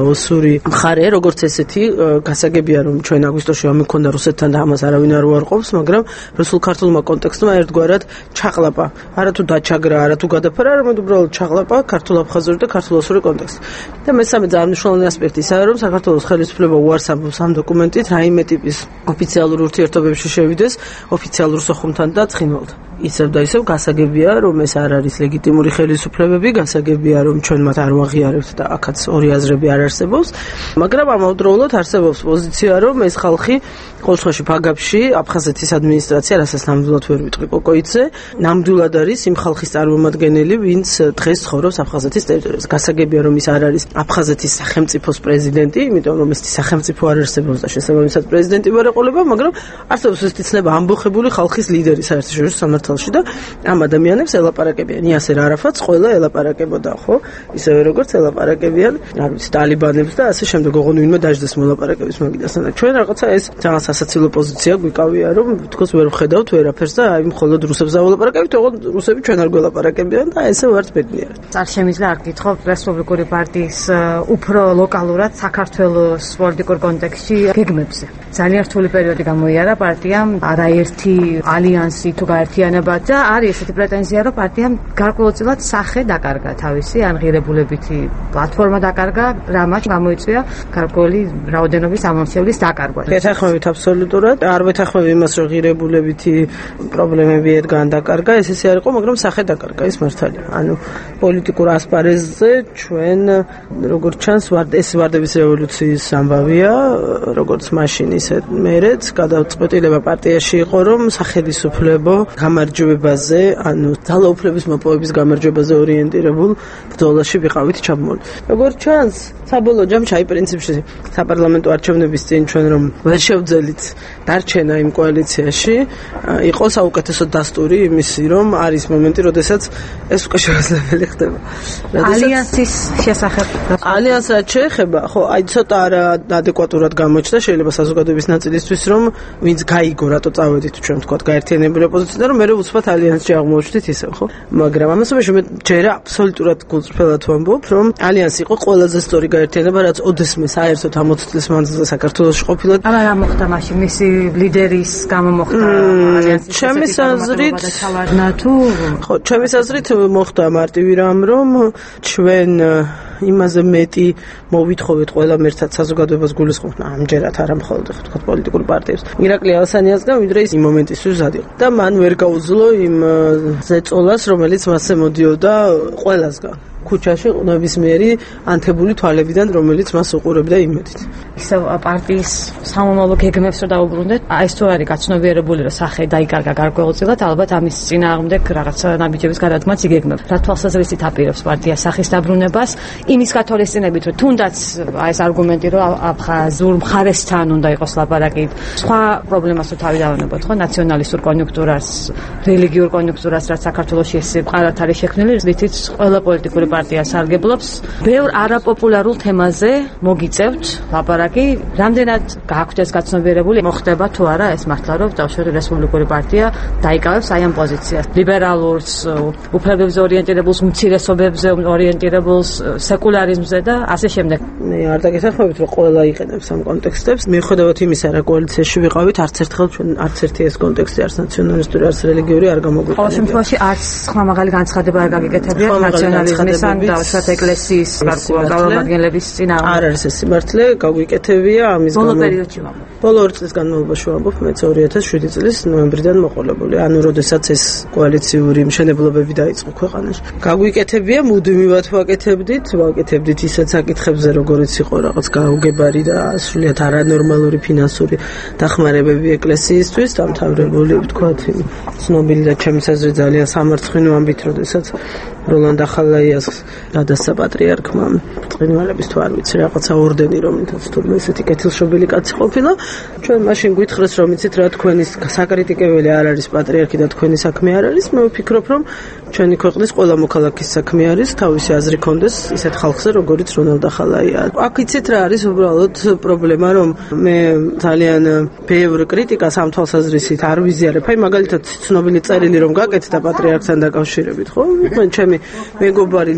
ოპოზიციური მხარე, როგორც ესეთი, გასაგებია რომ ჩვენ აგვისტოში ომი ქონდა რუსეთთან და ამას არავინ არ უარყოფს, მაგრამ რუსულ-ქართულმა კონტექსტმა ერთგვარად ჩაყლაპა. არათუ დაჩაგრა, არათუ გადაფარა, არამედ უბრალოდ ჩაყლაპა ქართულ-აფხაზური და ქართულ-ოსური კონტექსტი. და მესამე ძალიან მნიშვნელოვანი ასპექტი ისაა, რომ საქართველოს ხელისუფლება უარს ამბობს ამ დოკუმენტით, რაიმე ტიპის ოფიციალურ ურთიერთობებში შევიდეს ოფიციალურ სოხუმთან და ცხინვალთან. ისევ და ისევ გასაგებია, რომ ეს არ არის ლეგიტიმური ხელისუფლებები, გასაგებია, რომ ჩვენ მათ არ ვაღიარებთ და აქაც ორი აზრები არ არსებობს, მაგრამ ამავდროულად არსებობს პოზიცია, რომ ეს ხალხი ყოველ შემთხვევაში ფაგაფში აფხაზეთის ადმინისტრაცია, რასაც ნამდვილად ვერ ვიტყვი კოკოიძე, ნამდვილად არის იმ ხალხის წარმომადგენელი, ვინც დღეს ცხოვრობს აფხაზეთის ტერიტორიაზე. გასაგებია, რომ ის არ არის აფხაზეთის სახელმწიფოს პრეზიდენტი, იმიტომ რომ ეს სახელმწიფო არ არსებობს და შესაბამისად პრეზიდენტი ვერ ეყოლება, მაგრამ არსებობს ეს ცნება ამბოხებული ხალხის ლიდერი საერთაშორისო სამართალში და ამ ადამიანებს ელაპარაკებიან. იასერ არაფატს ყველა ელაპარაკებოდა, ხო? ისევე როგორც ელაპარაკებიან, არ ვიცი, ტალიბანებს და ასე შემდეგ, ოღონდ ვინმე დაждდეს მოლაპარაკების მაგიდასთან. და ჩვენ რაღაცა ეს ძალიან სასაცილო პოზიცია გვიკავია, რომ თქოს ვერ ვხედავთ ვერაფერს და აი მხოლოდ რუსებს დავოლაპარაკებთ, ოღონდ რუსები ჩვენ არ გველაპარაკებიან და ესე ვარც ბედნიერად. არ შემიძლია არ გითხოვთ რესპუბლიკური პარტიის უფრო ლოკალურად საქართველოს პოლიტიკურ კონტექსტში გეგმებზე. ძალიან რთული პერიოდი გამოიარა პარტიამ, არაერთი ალიანსი თუ გაერთიანება და არის ესეთი პრეტენზია, რომ პარტიამ გარკვეულწილად სახე დაკარგა თავისი, ანღირებულებითი პლატფორმა დაკარგა, რამაც გამოიწვია გარკვეული რაოდენობის ამომრჩევლის დაკარგვა. გეთანხმებით აბსოლუტურად, არ ვეთანხმები იმას, რომ ღირებულებითი პრობლემები ერთგან დაკარგა, ეს ისე არ იყო, მაგრამ სახე დაკარგა, ეს მართალია. ანუ პოლიტიკურ ასპარეზზე ჩვენ როგორც ჩანს, ეს ვარდების რევოლუციის ამბავია, როგორც მაშინ ისე მერეც გადაწყვეტილება პარტიაში იყო, რომ სახელისუფლებო გამარჯვებაზე, ანუ ძალაუფლების მოპოვების გამარჯვებაზე ორიენტირებულ ბრძოლაში ვიყავით ჩაბმული. როგორც ჩანს, საბოლოო ჯამში აი პრინციპში საპარლამენტო არჩევნების წინ ჩვენ რომ ვერ შევძელით დარჩენა იმ კოალიციაში, იყო საუკეთესო დასტური იმისი, რომ არის მომენტი, როდესაც ეს უკვე შესაძლებელი ხდება. ალიანსის შესახებ. ალიანს რაც შეეხება, ხო, აი ცოტა ადეკვატურად გამოჩნდა შეიძლება საზოგადოების ნაწილისთვის, რომ ვინც გაიგო, რატო წავედით ჩვენ თქვა გაერთიანებული ოპოზიციიდან, რომ მე უცბად ალიანსში აღმოჩნდით ისევ, ხო? მაგრამ ამასობაში მე ჯერა აბსოლუტურად გულწრფელად ვამბობ, რომ ალიანსი იყო ყველაზე სწორი გაერთიანება, რაც ოდესმე საერთოდ 60 წლის მანძილზე საქართველოში ყოფილა. არა, რა მოხდა მაშინ მისი ლიდერის გამო მოხდა ალიანსის ჩემის აზრით ჩავარდნა თუ ხო, ჩემის აზრით მოხდა მარტივი რამ, რომ ჩვენ იმაზე მეტი მოვითხოვეთ ყველა ერთად საზოგადოებას გულისხმობთ, ამჯერად არა მხოლოდ თქვა პოლიტიკურ პარტიებს. ირაკლი ალასანიასგან ვიდრე ის მომენტის ზუსტად იყო. და მან ვერ გაუძლო იმ ზეწოლას, რომელიც მასზე მოდიოდა ყველასგან. ქუჩაში ნებისმიერი ანთებული თვალებიდან, რომელიც მას უყურებდა იმედით. ისევ პარტიის სამომავლო გეგმებს რო დაუბრუნდეთ, აი ეს თუ არის გაცნობიერებული, რომ სახე დაიკარგა გარკვეულწილად, ალბათ ამის წინააღმდეგ რაღაცა ნაბიჯების გადადგმაც იგეგმება. რა თვალსაზრისით აპირებს პარტია სახის დაბრუნებას, იმის გათვალისწინებით, რომ თუნდაც აი ეს არგუმენტი, რომ აფხაზურ მხარესთან უნდა იყოს ლაპარაკი, სხვა პრობლემას თუ თავი დავანებოთ, ხო, ნაციონალისტურ კონიუნქტურას, რელიგიურ კონიუნქტურას, რაც საქართველოში ეს მყარად არის შექმნილი, რითიც ყველა პოლიტიკური პარტია სარგებლობს. ბევრ არაპოპულარულ თემაზე მოგიწევთ ლაპარაკი, რამდენად გააქვთ ეს გაცნობიერებული, მოხდება თუ არა ეს მართლა, რომ თავშორი რესპუბლიკური პარტია დაიკავებს აი ამ პოზიციას. ლიბერალურს, უფლებებზე ორიენტირებულს, უმცირესობებზე ორიენტირებულს, სეკულარიზმზე და ასე შემდეგ. მე არ დაგესახმებით, რომ ყველა იყენებს ამ კონტექსტებს. მიუხედავად იმისა, რა კოალიციაში ვიყავით, არც ერთხელ ჩვენ არც ერთი ეს კონტექსტი არც ნაციონალისტური, არც რელიგიური არ გამოგვიყენება. ყოველ შემთხვევაში არც ხმამაღალი განცხადება არ გაგიკეთებია ნაციონალიზმის ან დავუშვათ ეკლესიის წარმომადგენლების წინააღმდეგ. არ არის ეს სიმართლე, გაგვიკეთებია ამის გამო. ბოლო პერიოდში ვამბობ. ბოლო 2 წლის განმავლობაში ვამბობ, მეც 2007 წლის ნოემბრიდან მოყოლებული. ანუ როდესაც ეს კოალიციური მშენებლობები დაიწყო ქვეყანაში. გაგვიკეთებია, მუდმივად ვაკეთებდით ისეთ საკითხებზე, როგორიც იყო რაღაც გაუგებარი და სრულიად არანორმალური ფინანსური დახმარებები ეკლესიისთვის, დამთავრებული, ვთქვათ, ცნობილი და ჩემს აზრით ძალიან სამარცხვინო ამბით, როდესაც როლანდ ახალაიას გადასცა პატრიარქმა წინვალების თუ არ ვიცი რაღაცა ორდენი, რომელთაც თურმე ესეთი კეთილშობილი კაცი ყოფილა. ჩვენ მაშინ გვითხრეს, რომ იცით რა, თქვენი საკრიტიკებელი არ არის პატრიარქი და თქვენი საქმე არ არის. მე ვფიქრობ, რომ ჩვენი ქვეყნის ყველა მოქალაქის საქმე არის თავისი აზრი კონდეს ისეთ ხალხზე, როგორიც როლანდ ახალაია. აქ იცით რა არის უბრალოდ პრობლემა, რომ მე ძალიან ბევრ კრიტიკას ამ თვალსაზრისით არ ვიზიარებ. აი მაგალითად ცნობილი წერილი რომ გაკეთდა პატრიარქთან დაკავშირებით, ხო? მე ჩემი მეგობარი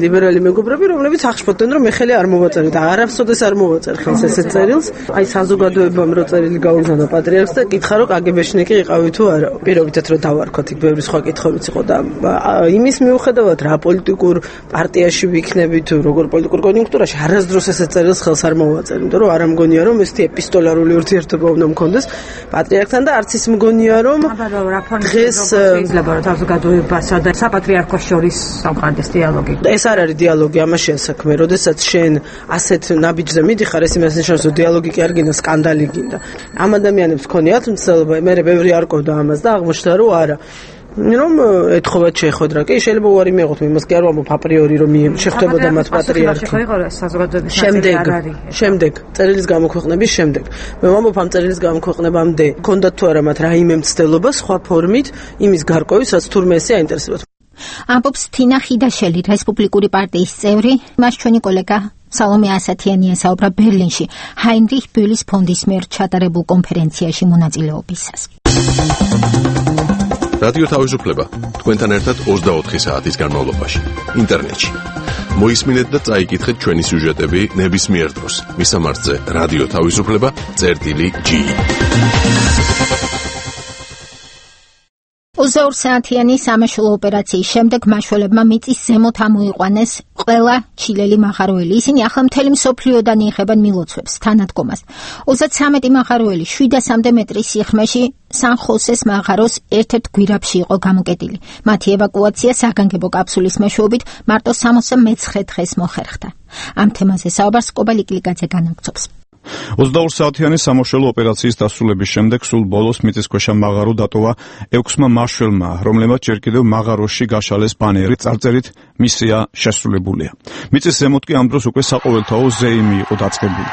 ლიბერალი მეგობრები, რომლებიც აღშფოთდნენ, რომ მე ხელი არ მოვაწერეთ. არასოდეს არ მოვაწერ ხელს ესეთ წერილს. აი საზოგადოებამ რო წერილი გაუგზავნა პატრიარქს და კითხა რომ კგბ-შნიკი იყავი თუ არა. პირობითად რომ დავარქვათ, იქ ბევრი სხვა კითხვებიც იყო და იმის მიუხედავად რა პოლიტიკურ პარტიაში ვიქნები თუ როგორ პოლიტიკურ კონიუნქტურაში არასდროს ესეთ წერილს ხელს არ მოვაწერ, იმიტომ რომ არ მგონია რომ ეს ეპისტოლარული ურთიერთობა უნდა მქონდეს პატრიარქთან და არც ის მგონია რომ დღეს შეიძლება რომ საზოგადოებასა და საპატრიარქოს შორის სამყაროს დიალოგი. ეს არ არის დიალოგი, ამაშია საქმე. როდესაც შენ ასეთ ნაბიჯზე მიდიხარ, ეს იმას ნიშნავს, რომ დიალოგი კი არ გინდა, სკანდალი გინდა. ამ ადამიანებს ქონიათ მცდელობა, მე ბევრი არ ყოფდა ამას და აღმოჩნდა რომ არა. რომ ეთხოვათ შეხვედრა, კი შეიძლება უარი მიიღოთ, იმას კი არ ვამბობ აპრიორი რომ შეხვდებოდა მათ პატრიარქი. შემდეგ წერილის გამოქვეყნების შემდეგ. მე ვამბობ ამ წერილის გამოქვეყნებამდე ქონდათ თუ არა მათ რაიმე მცდელობა სხვა ფორმით იმის გარკვევის, რაც თურმე ესე აინტერესებათ. ამბობს თინა ხიდაშელი, რესპუბლიკური პარტიის წევრი, მას ჩვენი კოლეგა სალომე ასათიანი ესაუბრა ბერლინში ჰაინრიხ ბյուლის ფონდის მიერ ჩატარებულ კონფერენციაში მონაწილეობისას. რადიო თავისუფლება თქვენთან ერთად 24 საათის განმავლობაში ინტერნეტში. მოისმინეთ და წაიკითხეთ ჩვენი სიუჟეტები ნებისმიერ დროს. მისამართზე რადიო თავისუფლება.g 22 საათიანი სამაშველო ოპერაციის შემდეგ მაშველებმა მიწის ზემოთ ამოიყვანეს ყველა ჩილელი მაღაროელი. ისინი ახლა მთელი მსოფლიოდან იღებენ მილოცვებს თანადგომას. 33 მაღაროელი 700-მდე მეტრის სიღრმეში სან-ხოსეს მაღაროს ერთ-ერთ გვირაბში იყო გამოკეტილი. მათი ევაკუაცია საგანგებო კაფსულის მეშვეობით მარტო 69 დღეს მოხერხდა. ამ თემაზე საუბარს კობალიკილიკაძე განაგრძობს. 22 საათიანი სამოშველო ოპერაციის დასრულების შემდეგ სულ ბოლოს მიწისქვეშა მაღარო დატოვა 6 მაშველმა, რომლებმაც ჯერ კიდევ მაღაროში გაშალეს ბანერი წარწერით მისია შესრულებულია. მიწის ზემოთ კი ამ დროს უკვე საყოველთაო ზეიმი იყო დაწყებული.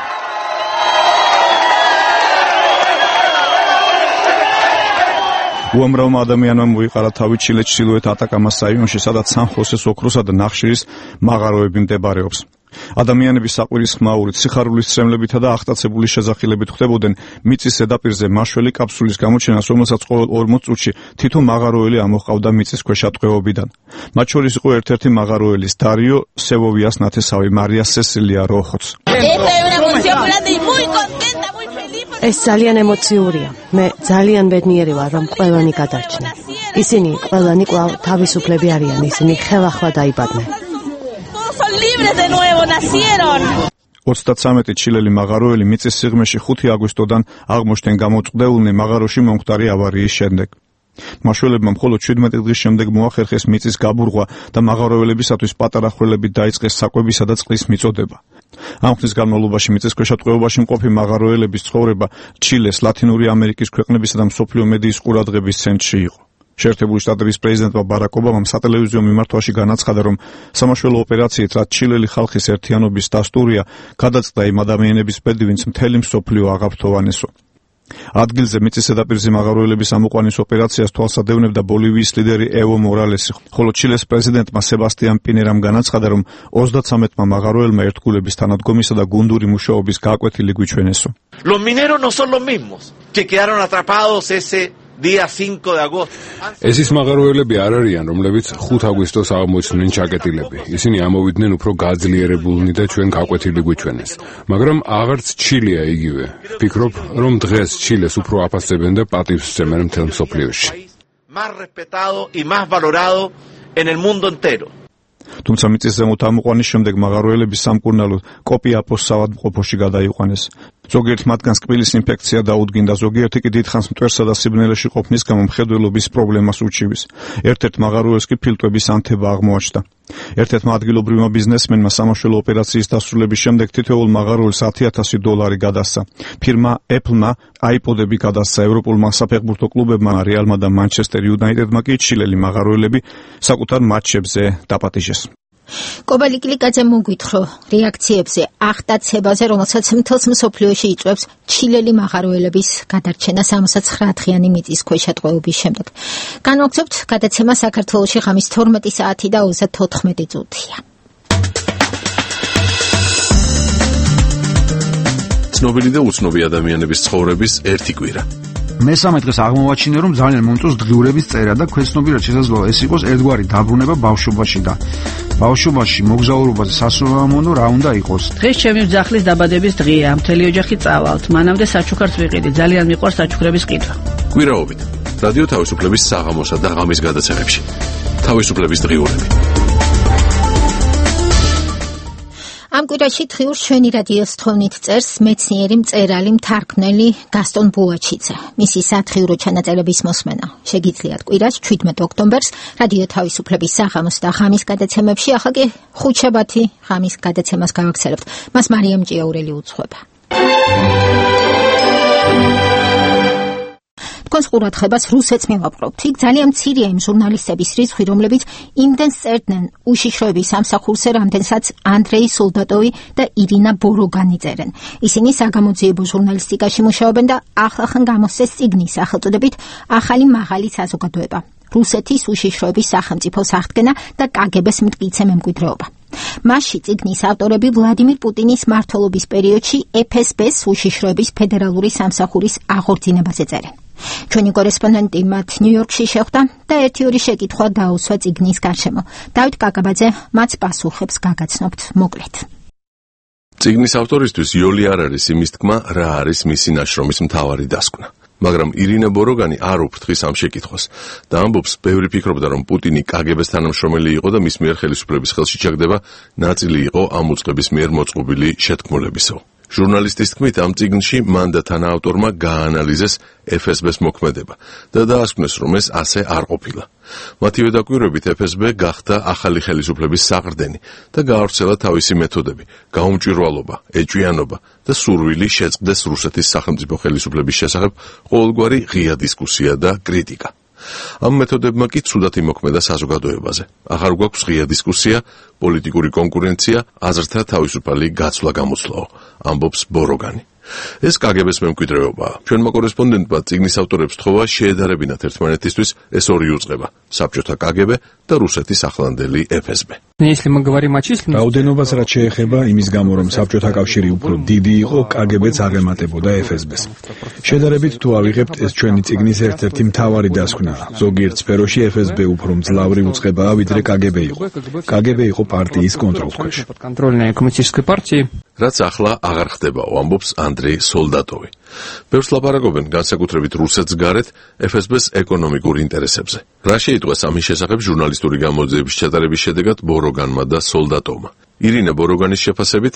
უამრავმა ადამიანმა მოიყარა თავი ჩილეს ჩრდილოეთ ატაკამას რაიონში, სადაც სან-ხოსეს ოქროსა და ნახშირის მაღაროები მდებარეობს. ადამიანების საყვირისხმაურით, სიხარულის ცრემლებითა და აღტაცებული შეძახილებით ხვდებოდნენ მიწის ზედაპირზე მაშველი კაფსულის გამოჩენას, რომელსაც ყოველ 40 წუთში თითო მაღაროელი ამოჰყავდა მიწისქვეშა ტყვეობიდან. მათ შორის იყო ერთ-ერთი მაღაროელის დარიო სევოვიას ნათესავი მარია სესილია როხოც. ეს ძალიან ემოციურია. მე ძალიან ბედნიერი ვარ, რომ ყველანი გადარჩნენ. ისინი ყველანი კვლავ თავისუფლები არიან, ისინი ხელახლა დაიბადნენ. 33 ჩილელი მაღაროელი მიწის სიღრმეში 5 აგვისტოდან აღმოჩნდნენ გამოწყდეულნი მაღაროში მომხდარი ავარიის შემდეგ. მაშველებმა მხოლოდ 17 დღის შემდეგ მოახერხეს მიწის გაბურღვა და მაღაროელებისათვის პატარა ხვრელებით დაიწყეს საკვებისა და წყლის მიწოდება. ამ ხნის განმავლობაში მიწისქვეშა ტყვეობაში მყოფი მაღაროელების ცხოვრება ჩილეს, ლათინური ამერიკის ქვეყნებისა და მსოფლიო მედიის ყურადღების ცენტრში იყო. შეერთებული შტატების პრეზიდენტმა ბარაკ ობამამ სატელევიზიო მიმართვაში განაცხადა, რომ სამაშველო ოპერაციით, რაც ჩილელი ხალხის ერთიანობის დასტურია, გადაწყდა იმ ადამიანების ბედი, ვინც მთელი მსოფლიო აღაფრთოვანესო. ადგილზე მიწის ზედაპირზე მაღაროელების ამოყვანის ოპერაციას თვალსადევნებდა ბოლივიის ლიდერი ევო მორალესი, ხოლო ჩილეს პრეზიდენტმა სებასტიან პინერამ განაცხადა, რომ 33 მაღაროელმა ერთგულების თანადგომისა და გუნდური მუშაობის გაკვეთილი გვიჩვენესო. Los mineros no son los mismos que quedaron atrapados ese día 5 de agosto. ეს ის მაღაროელები არ არიან, რომლებიც 5 აგვისტოს აღმოჩნდნენ ჩაკეტილები. ისინი ამოვიდნენ უფრო გაძლიერებულნი და ჩვენ გაკვეთილი გვიჩვენეს. მაგრამ აღარც ჩილია იგივე. ვფიქრობ, რომ დღეს ჩილეს უფრო აფასებენ და პატივს სცემენ მთელ მსოფლიოში. Más respetado y más valorado en el mundo entero. თუმცა მიწის ზემოთ ამოყვანის შემდეგ მაღაროელების სამკურნალოდ კოპიაპოს საავადმყოფოში გადაიყვანეს. ზოგიერთ მათგანს კბილის ინფექცია დაუდგინდა, ზოგიერთი კი დიდხანს მტვერსა და სიბნელეში ყოფნის გამო მხედველობის პრობლემას უჩივის. ერთ-ერთ მაღაროელს კი ფილტვების ანთება აღმოაჩნდა. ერთ-ერთმა ადგილობრივმა ბიზნესმენმა სამაშველო ოპერაციის დასრულების შემდეგ თითოეულ მაღაროელს $10,000 გადასცა. ფირმა Apple-მა iPod-ები გადასცა, ევროპულმა საფეხბურთო კლუბებმა, რეალმა და Manchester United-მა კი ჩილელი მაღაროელები საკუთარ მატჩებზე დაპატიჟეს. კობალიკილიკაძე მოგვითხრო რეაქციებზე აღტაცებაზე, რომელსაც მთელს მსოფლიოში იწვევს ჩილელი მაღაროელების გადარჩენა 69-დღიანი მიწისქვეშა ტყვეობის შემდეგ. განვაგრძობთ გადაცემა საქართველოში ღამის 12 საათი და 34 წუთია. ცნობილი და უცნობი ადამიანების ცხოვრების ერთი კვირა. მესამე დღეს აღმოვაჩინე, რომ ძალიან მომწონს დღიურების წერა და ქვეცნობიერად შესაძლოა ეს იყოს ერთგვარი დაბრუნება ბავშვობაში და ბავშვობაში მოგზაურობაზე სასურველმონო რა უნდა იყოს. დღეს ჩემი ძახლის დაბადების დღეა, მთელი ოჯახი წავალთ. მანამდე საჩუქარს ვიყიდი, ძალიან მიყვარს საჩუქრების ყიდვა. კვირაობით რადიო თავისუფლების საღამოსა და ღამის გადაცემებში. თავისუფლების დღიურები. ამ კვირაში დღიურს ჩვენი რადიოს თხოვნით წერს მეცნიერი მწერალი მთარგმნელი გასტონ ბუაჩიძე. მისი სათხიურო ჩანაწერების მოსმენა შეგიძლიათ კვირას 17 ოქტომბერს რადიო თავისუფლების საღამოს და ღამის გადაცემებში. ახლა კი ხუთშაბათი ღამის გადაცემას გავაგზავნებთ. მას მარიამ ჭიაურელი უძღვება. თქვენს ყურადღებას რუსეთს მივაპყრობთ. იქ ძალიან მცირეა იმ ჟურნალისტების რიცხვი, რომლებიც იმდენს წერდნენ უშიშროების სამსახურზე, რამდენსაც ანდრეი სოლდატოვი და ირინა ბოროგანი წერენ. ისინი საგამოძიებო ჟურნალისტიკაში მუშაობენ და ახლახან გამოსცეს წიგნის სახელწოდებით ახალი მაღალი საზოგადოება. რუსეთის უშიშროების სახელმწიფოს აღდგენა და კგბ-ს მტკიცე მემკვიდრეობა. მასში წიგნის ავტორები ვლადიმირ პუტინის მმართველობის პერიოდში FSB-ს უშიშროების ფედერალური სამსახურის აღორძინებაზე წერენ. ჩვენი კორესპონდენტი მათ ნიუ-იორკში შეხვდა და ერთი-ორი შეკითხვა დაუსვა წიგნის გარშემო. დავით კაკაბაძე მათ პასუხებს გაგაცნობთ მოკლედ. წიგნის ავტორისთვის იოლი არ არის იმის თქმა, რა არის მისი ნაშრომის მთავარი დასკვნა. მაგრამ ირინა ბოროგანი არ უფრთხის ამ შეკითხვას და ამბობს, ბევრი ფიქრობდა, რომ პუტინი კგბ-ს თანამშრომელი იყო და მის მიერ ხელისუფლების ხელში ჩაგდება ნაწილი იყო ამ უწყების მიერ მოწყობილი შეთქმულებისო. ჟურნალისტის თქმით, ამ წიგნში მან და თანაავტორმა გააანალიზეს FSB-ს მოქმედება და დაასკვნეს, რომ ეს ასე არ ყოფილა. მათივე დაკვირვებით FSB გახდა ახალი ხელისუფლების საყრდენი და გაავრცელა თავისი მეთოდები, გაუმჭვირვალობა, ეჭვიანობა და სურვილი შეწყდეს რუსეთის სახელმწიფო ხელისუფლების შესახებ ყოველგვარი ღია დისკუსია და კრიტიკა. ამ მეთოდებმა კი ცუდად იმოქმედა საზოგადოებაზე. აღარ გვაქვს ღია დისკუსია, პოლიტიკური კონკურენცია, აზრთა თავისუფალი გაცვლა-გამოცვლაო, ამბობს ბოროგანი. ეს კგბ-ს მემკვიდრეობაა. ჩვენმა კორესპონდენტმა წიგნის ავტორებს თხოვა შეედარებინათ ერთმანეთისთვის ეს ორი უწყება, საბჭოთა კგბ და რუსეთის ახლანდელი FSB. რაოდენობას რაც შეეხება იმის გამო, რომ საბჭოთა კავშირი უფრო დიდი იყო, კგბ-ც აღემატებოდა FSB-ს. შედარებით თუ ავიღებთ, ეს ჩვენი წიგნის ერთ-ერთი მთავარი დასკვნაა. ზოგიერთ სფეროში FSB უფრო მძლავრი უწყებაა, ვიდრე კგბ იყო. კგბ იყო პარტიის კონტროლქვეშ. რაც ახლა აღარ ხდებაო, ამბობს ანდრეი სოლდატოვი. ბევრს ლაპარაკობენ განსაკუთრებით რუსეთს გარეთ FSB-ს ეკონომიკურ ინტერესებზე. რა შეიტყვეს ამის შესახებ ჟურნალისტური გამოძიების ჩატარების შედეგად ბოროგანმა და სოლდატოვმა. ირინა ბოროგანის შეფასებით,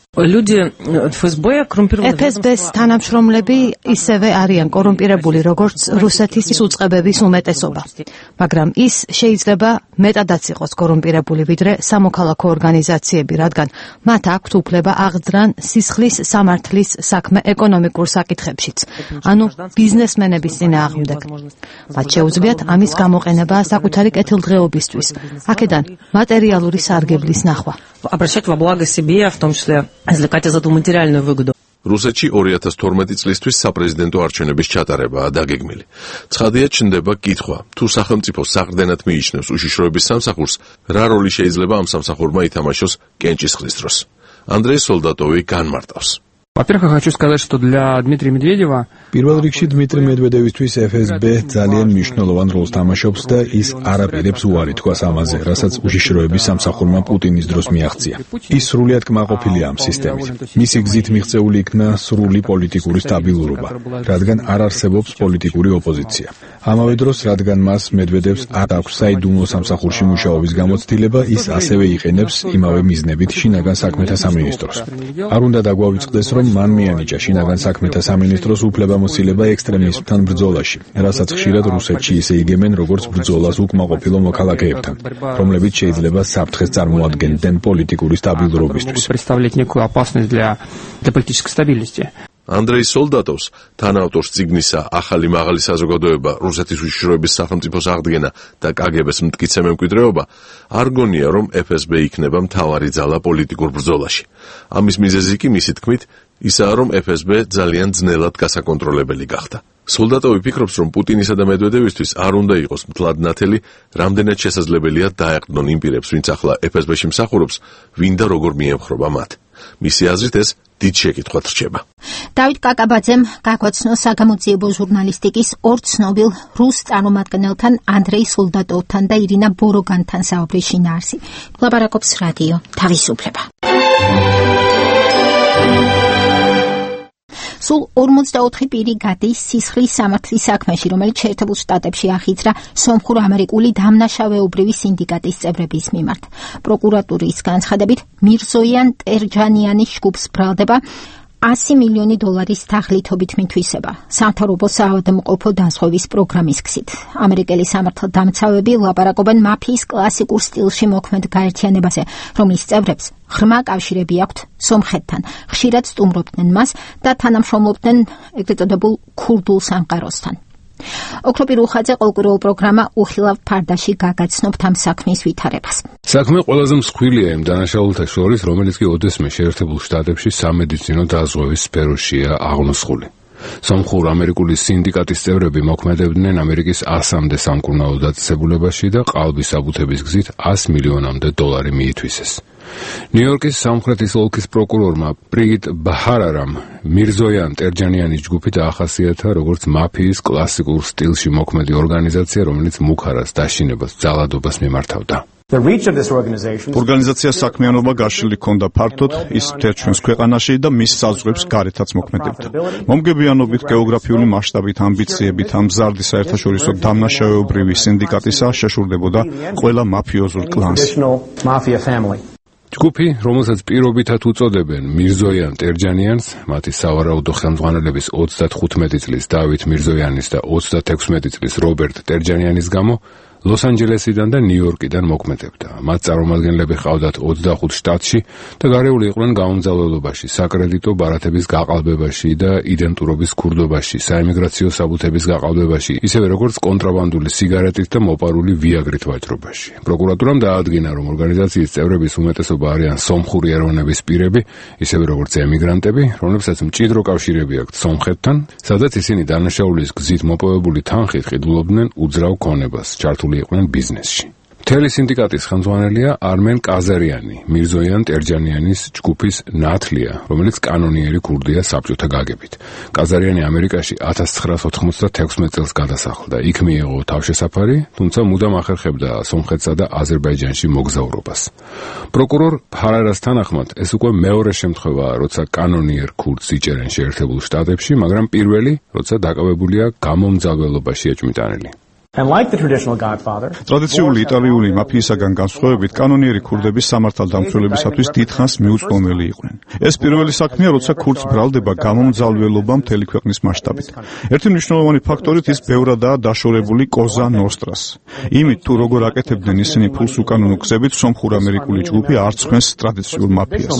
FSB-ს თანამშრომლები ისევე არიან კორუმპირებული, როგორც რუსეთის უწყებების უმეტესობა. მაგრამ ის შეიძლება მეტადაც იყოს კორუმპირებული, ვიდრე სამოქალაქო ორგანიზაციები, რადგან მათ აქვთ უფლება აღძრან სისხლის სამართლის საქმე ეკონომიკურ საკითხებშიც, ანუ ბიზნესმენების წინააღმდეგ. მათ შეუძლიათ ამის გამოყენება საკუთარი კეთილდღეობისთვის, აქედან მატერიალური სარგებლის ნახვა. Обращать во благо себе, в том числе извлекать из этого материальную выгоду. რუსეთში 2012 წლისთვის საპრეზიდენტო არჩევნების ჩატარებაა დაგეგმილი. ცხადია, ჩნდება კითხვა, თუ სახელმწიფო საყრდენად მიიჩნევს უშიშროების სამსახურს, რა როლი შეიძლება ამ სამსახურმა ითამაშოს კენჭისყრის დროს. ანდრეი სოლდატოვი განმარტავს. Во-первых, я хочу сказать, что для Дмитрия Медведева პირველ რიგში დმიტრი მედვედევისთვის FSB ძალიან მნიშვნელოვან როლს თამაშობს და ის არაპირებს უარი თქვას ამაზე, რასაც უშიშროების სამსახურმა პუტინის დროს მიაღწია. ის სრულიად კმაყოფილია ამ სისტემით. მისი გზით მიღწეული იქნა სრული პოლიტიკური სტაბილურობა, რადგან არ არსებობს პოლიტიკური ოპოზიცია. ამავე დროს, რადგან მას მედვედევს არ აქვს საიდუმლო სამსახურში მუშაობის გამოცდილება, ის ასევე იყენებს იმავე მიზნებით შინაგან საქმეთა სამინისტროს. არ უნდა დაგვავიწყდეს, რომ მან მიანიჭა შინაგან საქმეთა სამინისტროს უფლებამოსილება ექსტრემიზმთან ბრძოლაში, რასაც ხშირად რუსეთში ისე იგებენ, როგორც ბრძოლას უკმაყოფილო მოქალაქეებთან, რომლებიც შეიძლება საფრთხეს წარმოადგენდნენ პოლიტიკური სტაბილურობისთვის. ანდრეი სოლდატოვს, თანაავტორს წიგნისა ახალი მაღალი საზოგადოება, რუსეთის უშიშროების სახელმწიფოს აღდგენა და კგბ-ს მტკიცე მემკვიდრეობა, არ გონია, რომ FSB იქნება მთავარი ძალა პოლიტიკურ ბრძოლაში. ამის მიზეზი კი მისი თქმით ისაა, რომ FSB ძალიან ძნელად გასაკონტროლებელი გახდა. სოლდატოვი ფიქრობს, რომ პუტინისა და მედვედევისთვის არ უნდა იყოს მთლად ნათელი, რამდენად შესაძლებელია დაეყრდნონ იმ პირებს, ვინც ახლა FSB-ში მსახურობს, ვინ და როგორ მიემხრობა მათ. მისი აზრით ეს დიდ შეკითხვად რჩება. დავით კაკაბაძემ გაგვაცნო საგამოძიებო ჟურნალისტიკის ორ ცნობილ რუს წარმომადგენელთან ანდრეი სოლდატოვთან და ირინა ბოროგანთან საუბრის შინაარსი. ლაპარაკობს რადიო თავისუფლება. სულ 44 პირი გადის სისხლის სამართლის საქმეში, რომელიც შეერთებულ შტატებში ახიძრა სომხურ ამერიკული დამნაშავეობრივი სინდიკატის წევრების მიმართ. პროკურატურის განცხადებით მირზოიან ტერჯანიანის ჯგუფს ბრალდება 100 მილიონი დოლარის თაღლითობით მითვისება სამთავრობო საავადმყოფო დაზღვევის პროგრამის გზით. ამერიკელი სამართალდამცავები ლაპარაკობენ მაფიის კლასიკურ სტილში მოქმედ გაერთიანებაზე, რომლის წევრებს ღრმა კავშირები აქვთ სომხეთთან, ხშირად სტუმრობდნენ მას და თანამშრომლობდნენ ეგრეთ წოდებულ ქურდულ სამყაროსთან. ოქროპირ უხაძე ყოველკვირეულ პროგრამა უხილავ ფარდაში გაგაცნობთ ამ საქმის ვითარებას. საქმე ყველაზე მსხვილია იმ დანაშაულთა შორის, რომელიც კი ოდესმე შეერთებულ შტატებში სამედიცინო დაზღვევის სფეროშია აღმოსხული. სომხურ ამერიკული სინდიკატის წევრები მოქმედებდნენ ამერიკის 100-მდე სამკურნალო დაწესებულებაში და ყალბის აბუთების გზით 100 მილიონამდე დოლარი მიითვისეს. ნიუ-იორკის სამხრეთის ოლქის პროკურორმა პრიგიტ ბაჰარარამ მირზოიან ტერჯანიანის ჯგუფი დაახასიათა როგორც მაფიის კლასიკურ სტილში მოქმედი ორგანიზაცია, რომელიც მუქარას, დაშინებას, ძალადობას მიმართავდა. ორგანიზაციას საქმიანობა გაშლილი ჰქონდა ფართოდ, ის მთელ ჩვენს ქვეყანაში და მის საზღვრებს გარეთაც მოქმედებდა. მომგებიანობით, გეოგრაფიული მასშტაბით, ამბიციებით, ამ მზარდი საერთაშორისო დამნაშავეობრივი სინდიკატისა შეშურდებოდა ყველა მაფიოზურ კლანს. ჯგუფი, რომელსაც პირობითად უწოდებენ მირზოიან ტერჯანიანს, მათი სავარაუდო ხელმძღვანელების 35 წლის დავით მირზოიანის და 36 წლის რობერტ ტერჯანიანის გამო ლოს-ანჯელესიდან და ნიუ-იორკიდან მოქმედებდა. მათ წარმომადგენლები ჰყავდათ 25 შტატში და გარეული იყვნენ გამომძალველობაში, საკრედიტო ბარათების გაყალბებაში და იდენტურობის ქურდობაში, საიმიგრაციო საბუთების გაყალბებაში, ისევე როგორც კონტრაბანდული სიგარეტით და მოპარული ვიაგრით ვაჭრობაში. პროკურატურამ დაადგინა, რომ ორგანიზაციის წევრების უმეტესობა არიან სომხური ეროვნების პირები, ისევე როგორც ემიგრანტები, რომლებსაც მჭიდრო კავშირები აქვთ სომხეთთან, სადაც ისინი დანაშაულის გზით მოპოვებული თანხით ყიდულობდნენ უძრავ ქონებას, ჩართული იყვნენ ბიზნესში. მთელი სინდიკატის ხელმძღვანელია არმენ კაზარიანი, მირზოიან ტერჯანიანის ჯგუფის ნათლია, რომელიც კანონიერი ქურდია საბჭოთა გაგებით. კაზარიანი ამერიკაში 1996 წელს გადასახლდა. იქ მიიღო თავშესაფარი, თუმცა მუდამ ახერხებდა სომხეთსა და აზერბაიჯანში მოგზაურობას. პროკურორ ფარარას თანახმად, ეს უკვე მეორე შემთხვევაა, როცა კანონიერ ქურდს იჭერენ შეერთებულ შტატებში, მაგრამ პირველი, როცა დაკავებულია გამომძალველობაში ეჭვმიტანილი. ტრადიციული იტალიური მაფიისაგან განსხვავებით, კანონიერი ქურდების სამართალდამცველებისათვის დიდხანს მიუწვდომელი იყვნენ. ეს პირველი საქმეა, როცა ქურდს ბრალდება გამომძალველობა მთელი ქვეყნის მასშტაბით. ერთი მნიშვნელოვანი ფაქტორით ის ბევრადაა დაშორებული კოზა ნოსტრას. იმით, თუ როგორ აკეთებდნენ ისინი ფულს უკანონო გზებით, სომხურ-ამერიკული ჯგუფი არ ცხვენს ტრადიციულ მაფიას.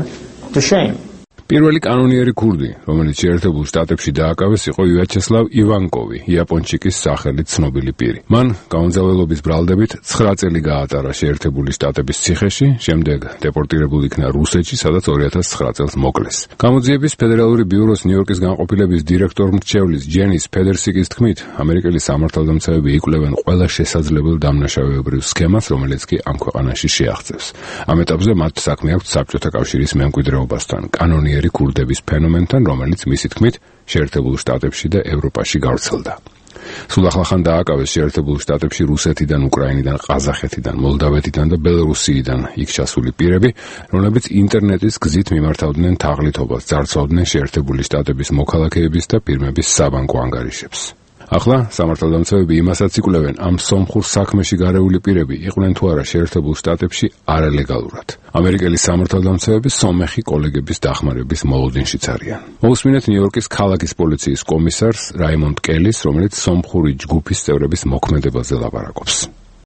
პირველი კანონიერი ქურდი, რომელიც შეერთებულ შტატებში დააკავეს, იყო ვიაჩესლავ ივანკოვი, იაპონჩიკის სახელით ცნობილი პირი. მან გამომძალველობის ბრალდებით 9 წელი გაატარა შეერთებული შტატების ციხეში, შემდეგ დეპორტირებული იქნა რუსეთში, სადაც 2009 წელს მოკლეს. გამოძიების ფედერალური ბიუროს ნიუ-იორკის განყოფილების დირექტორ მრჩევლის ჯენის ფედერსიკის თქმით, ამერიკელი სამართალდამცავები იკვლევენ ყველა შესაძლებელ დამნაშავეობრივ სქემას, რომელიც კი ამ ქვეყანაში შეაღწევს. ამ ეტაპზე მათ საქმე აქვთ საბჭოთა კავშირის მემკვიდრეობასთან, კანონიერი ქურდების ფენომენთან, რომელიც მისი თქმით შეერთებულ შტატებში და ევროპაში გავრცელდა. სულ ახლახან დააკავეს შეერთებულ შტატებში რუსეთიდან, უკრაინიდან, ყაზახეთიდან, მოლდავეთიდან და ბელორუსიიდან იქ ჩასული პირები, რომლებიც ინტერნეტის გზით მიმართავდნენ თაღლითობას, ძარცვავდნენ შეერთებული შტატების მოქალაქეების და ფირმების საბანკო ანგარიშებს. ახლა სამართალდამცავები იმასაც იკვლევენ, ამ სომხურ საქმეში გარეული პირები იყვნენ თუ არა შეერთებულ შტატებში არალეგალურად. ამერიკელი სამართალდამცავები სომეხი კოლეგების დახმარების მოლოდინშიც არიან. მოусმინეთ ნიუ-იორკის ქალაქის პოლიციის კომისარს რაიმონდ კელის, რომელიც სომხური ჯგუფის წევრების მოქმედებაზე ლაპარაკობს.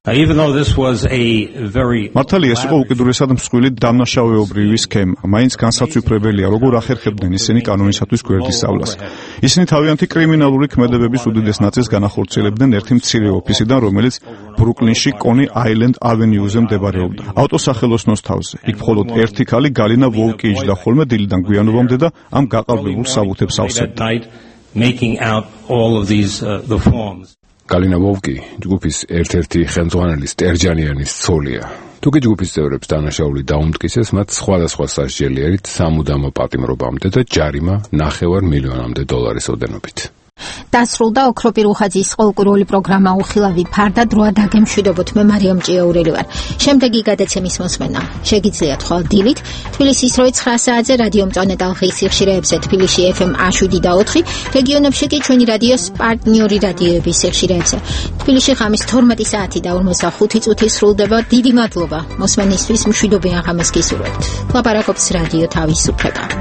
მართალია, ეს იყო უკიდურესად მსხვილი დამნაშავეობრივი სქემა. მაინც განსაცვიფრებელია, როგორ ახერხებდნენ ისინი კანონისათვის გვერდის სწავლას. ისინი თავიანთი კრიმინალური ქმედებების უდიდეს ნაწილს განახორციელებდნენ ერთი მცირე ოფისიდან, რომელიც ბრუკლინში კონი აილენდ ავენიუზე მდებარეობდა. ავტოსახელოსნოს თავზე. იქ მხოლოდ ერთი ქალი გალინა ვოლკი იჯდა ხოლმე დილიდან გვიანობამდე და ამ გაყალბებულ საბუთებს ავსებდა. გალინა ვოვკი ჯგუფის ერთ-ერთი ხელმძღვანელი სტერჯანიანის ცოლია. თუკი ჯგუფის წევრებს დანაშაული დაუმტკიცეს, მათ სხვადასხვა სასჯელიერით სამუდამო პატიმრობამდე და ჯარიმა $500,000 ოდენობით. დასრულდა ოქროპირ უხაძის ყოლკურული პროგრამა უხილავი ფარდა დროა დაგემშვიდობოთ მე მარიამ ჭიაურელი ვარ. შემდეგი გადაცემის მოსმენა შეგიძლიათ ხვალ დილით თბილისის როი 9 საათზე რადიო მწვანე ტალღის სიხშირეებზე თბილისში FM 107.4, რეგიონებში კი ჩვენი რადიოს პარტნიორი რადიოების სიხშირეებზე. თბილისში ღამის 12 საათი და 45 წუთი სრულდება. დიდი მადლობა მოსმენისთვის, მშვიდობიან ღამეს გისურვებთ. ლაპარაკობს რადიო თავისუფლება.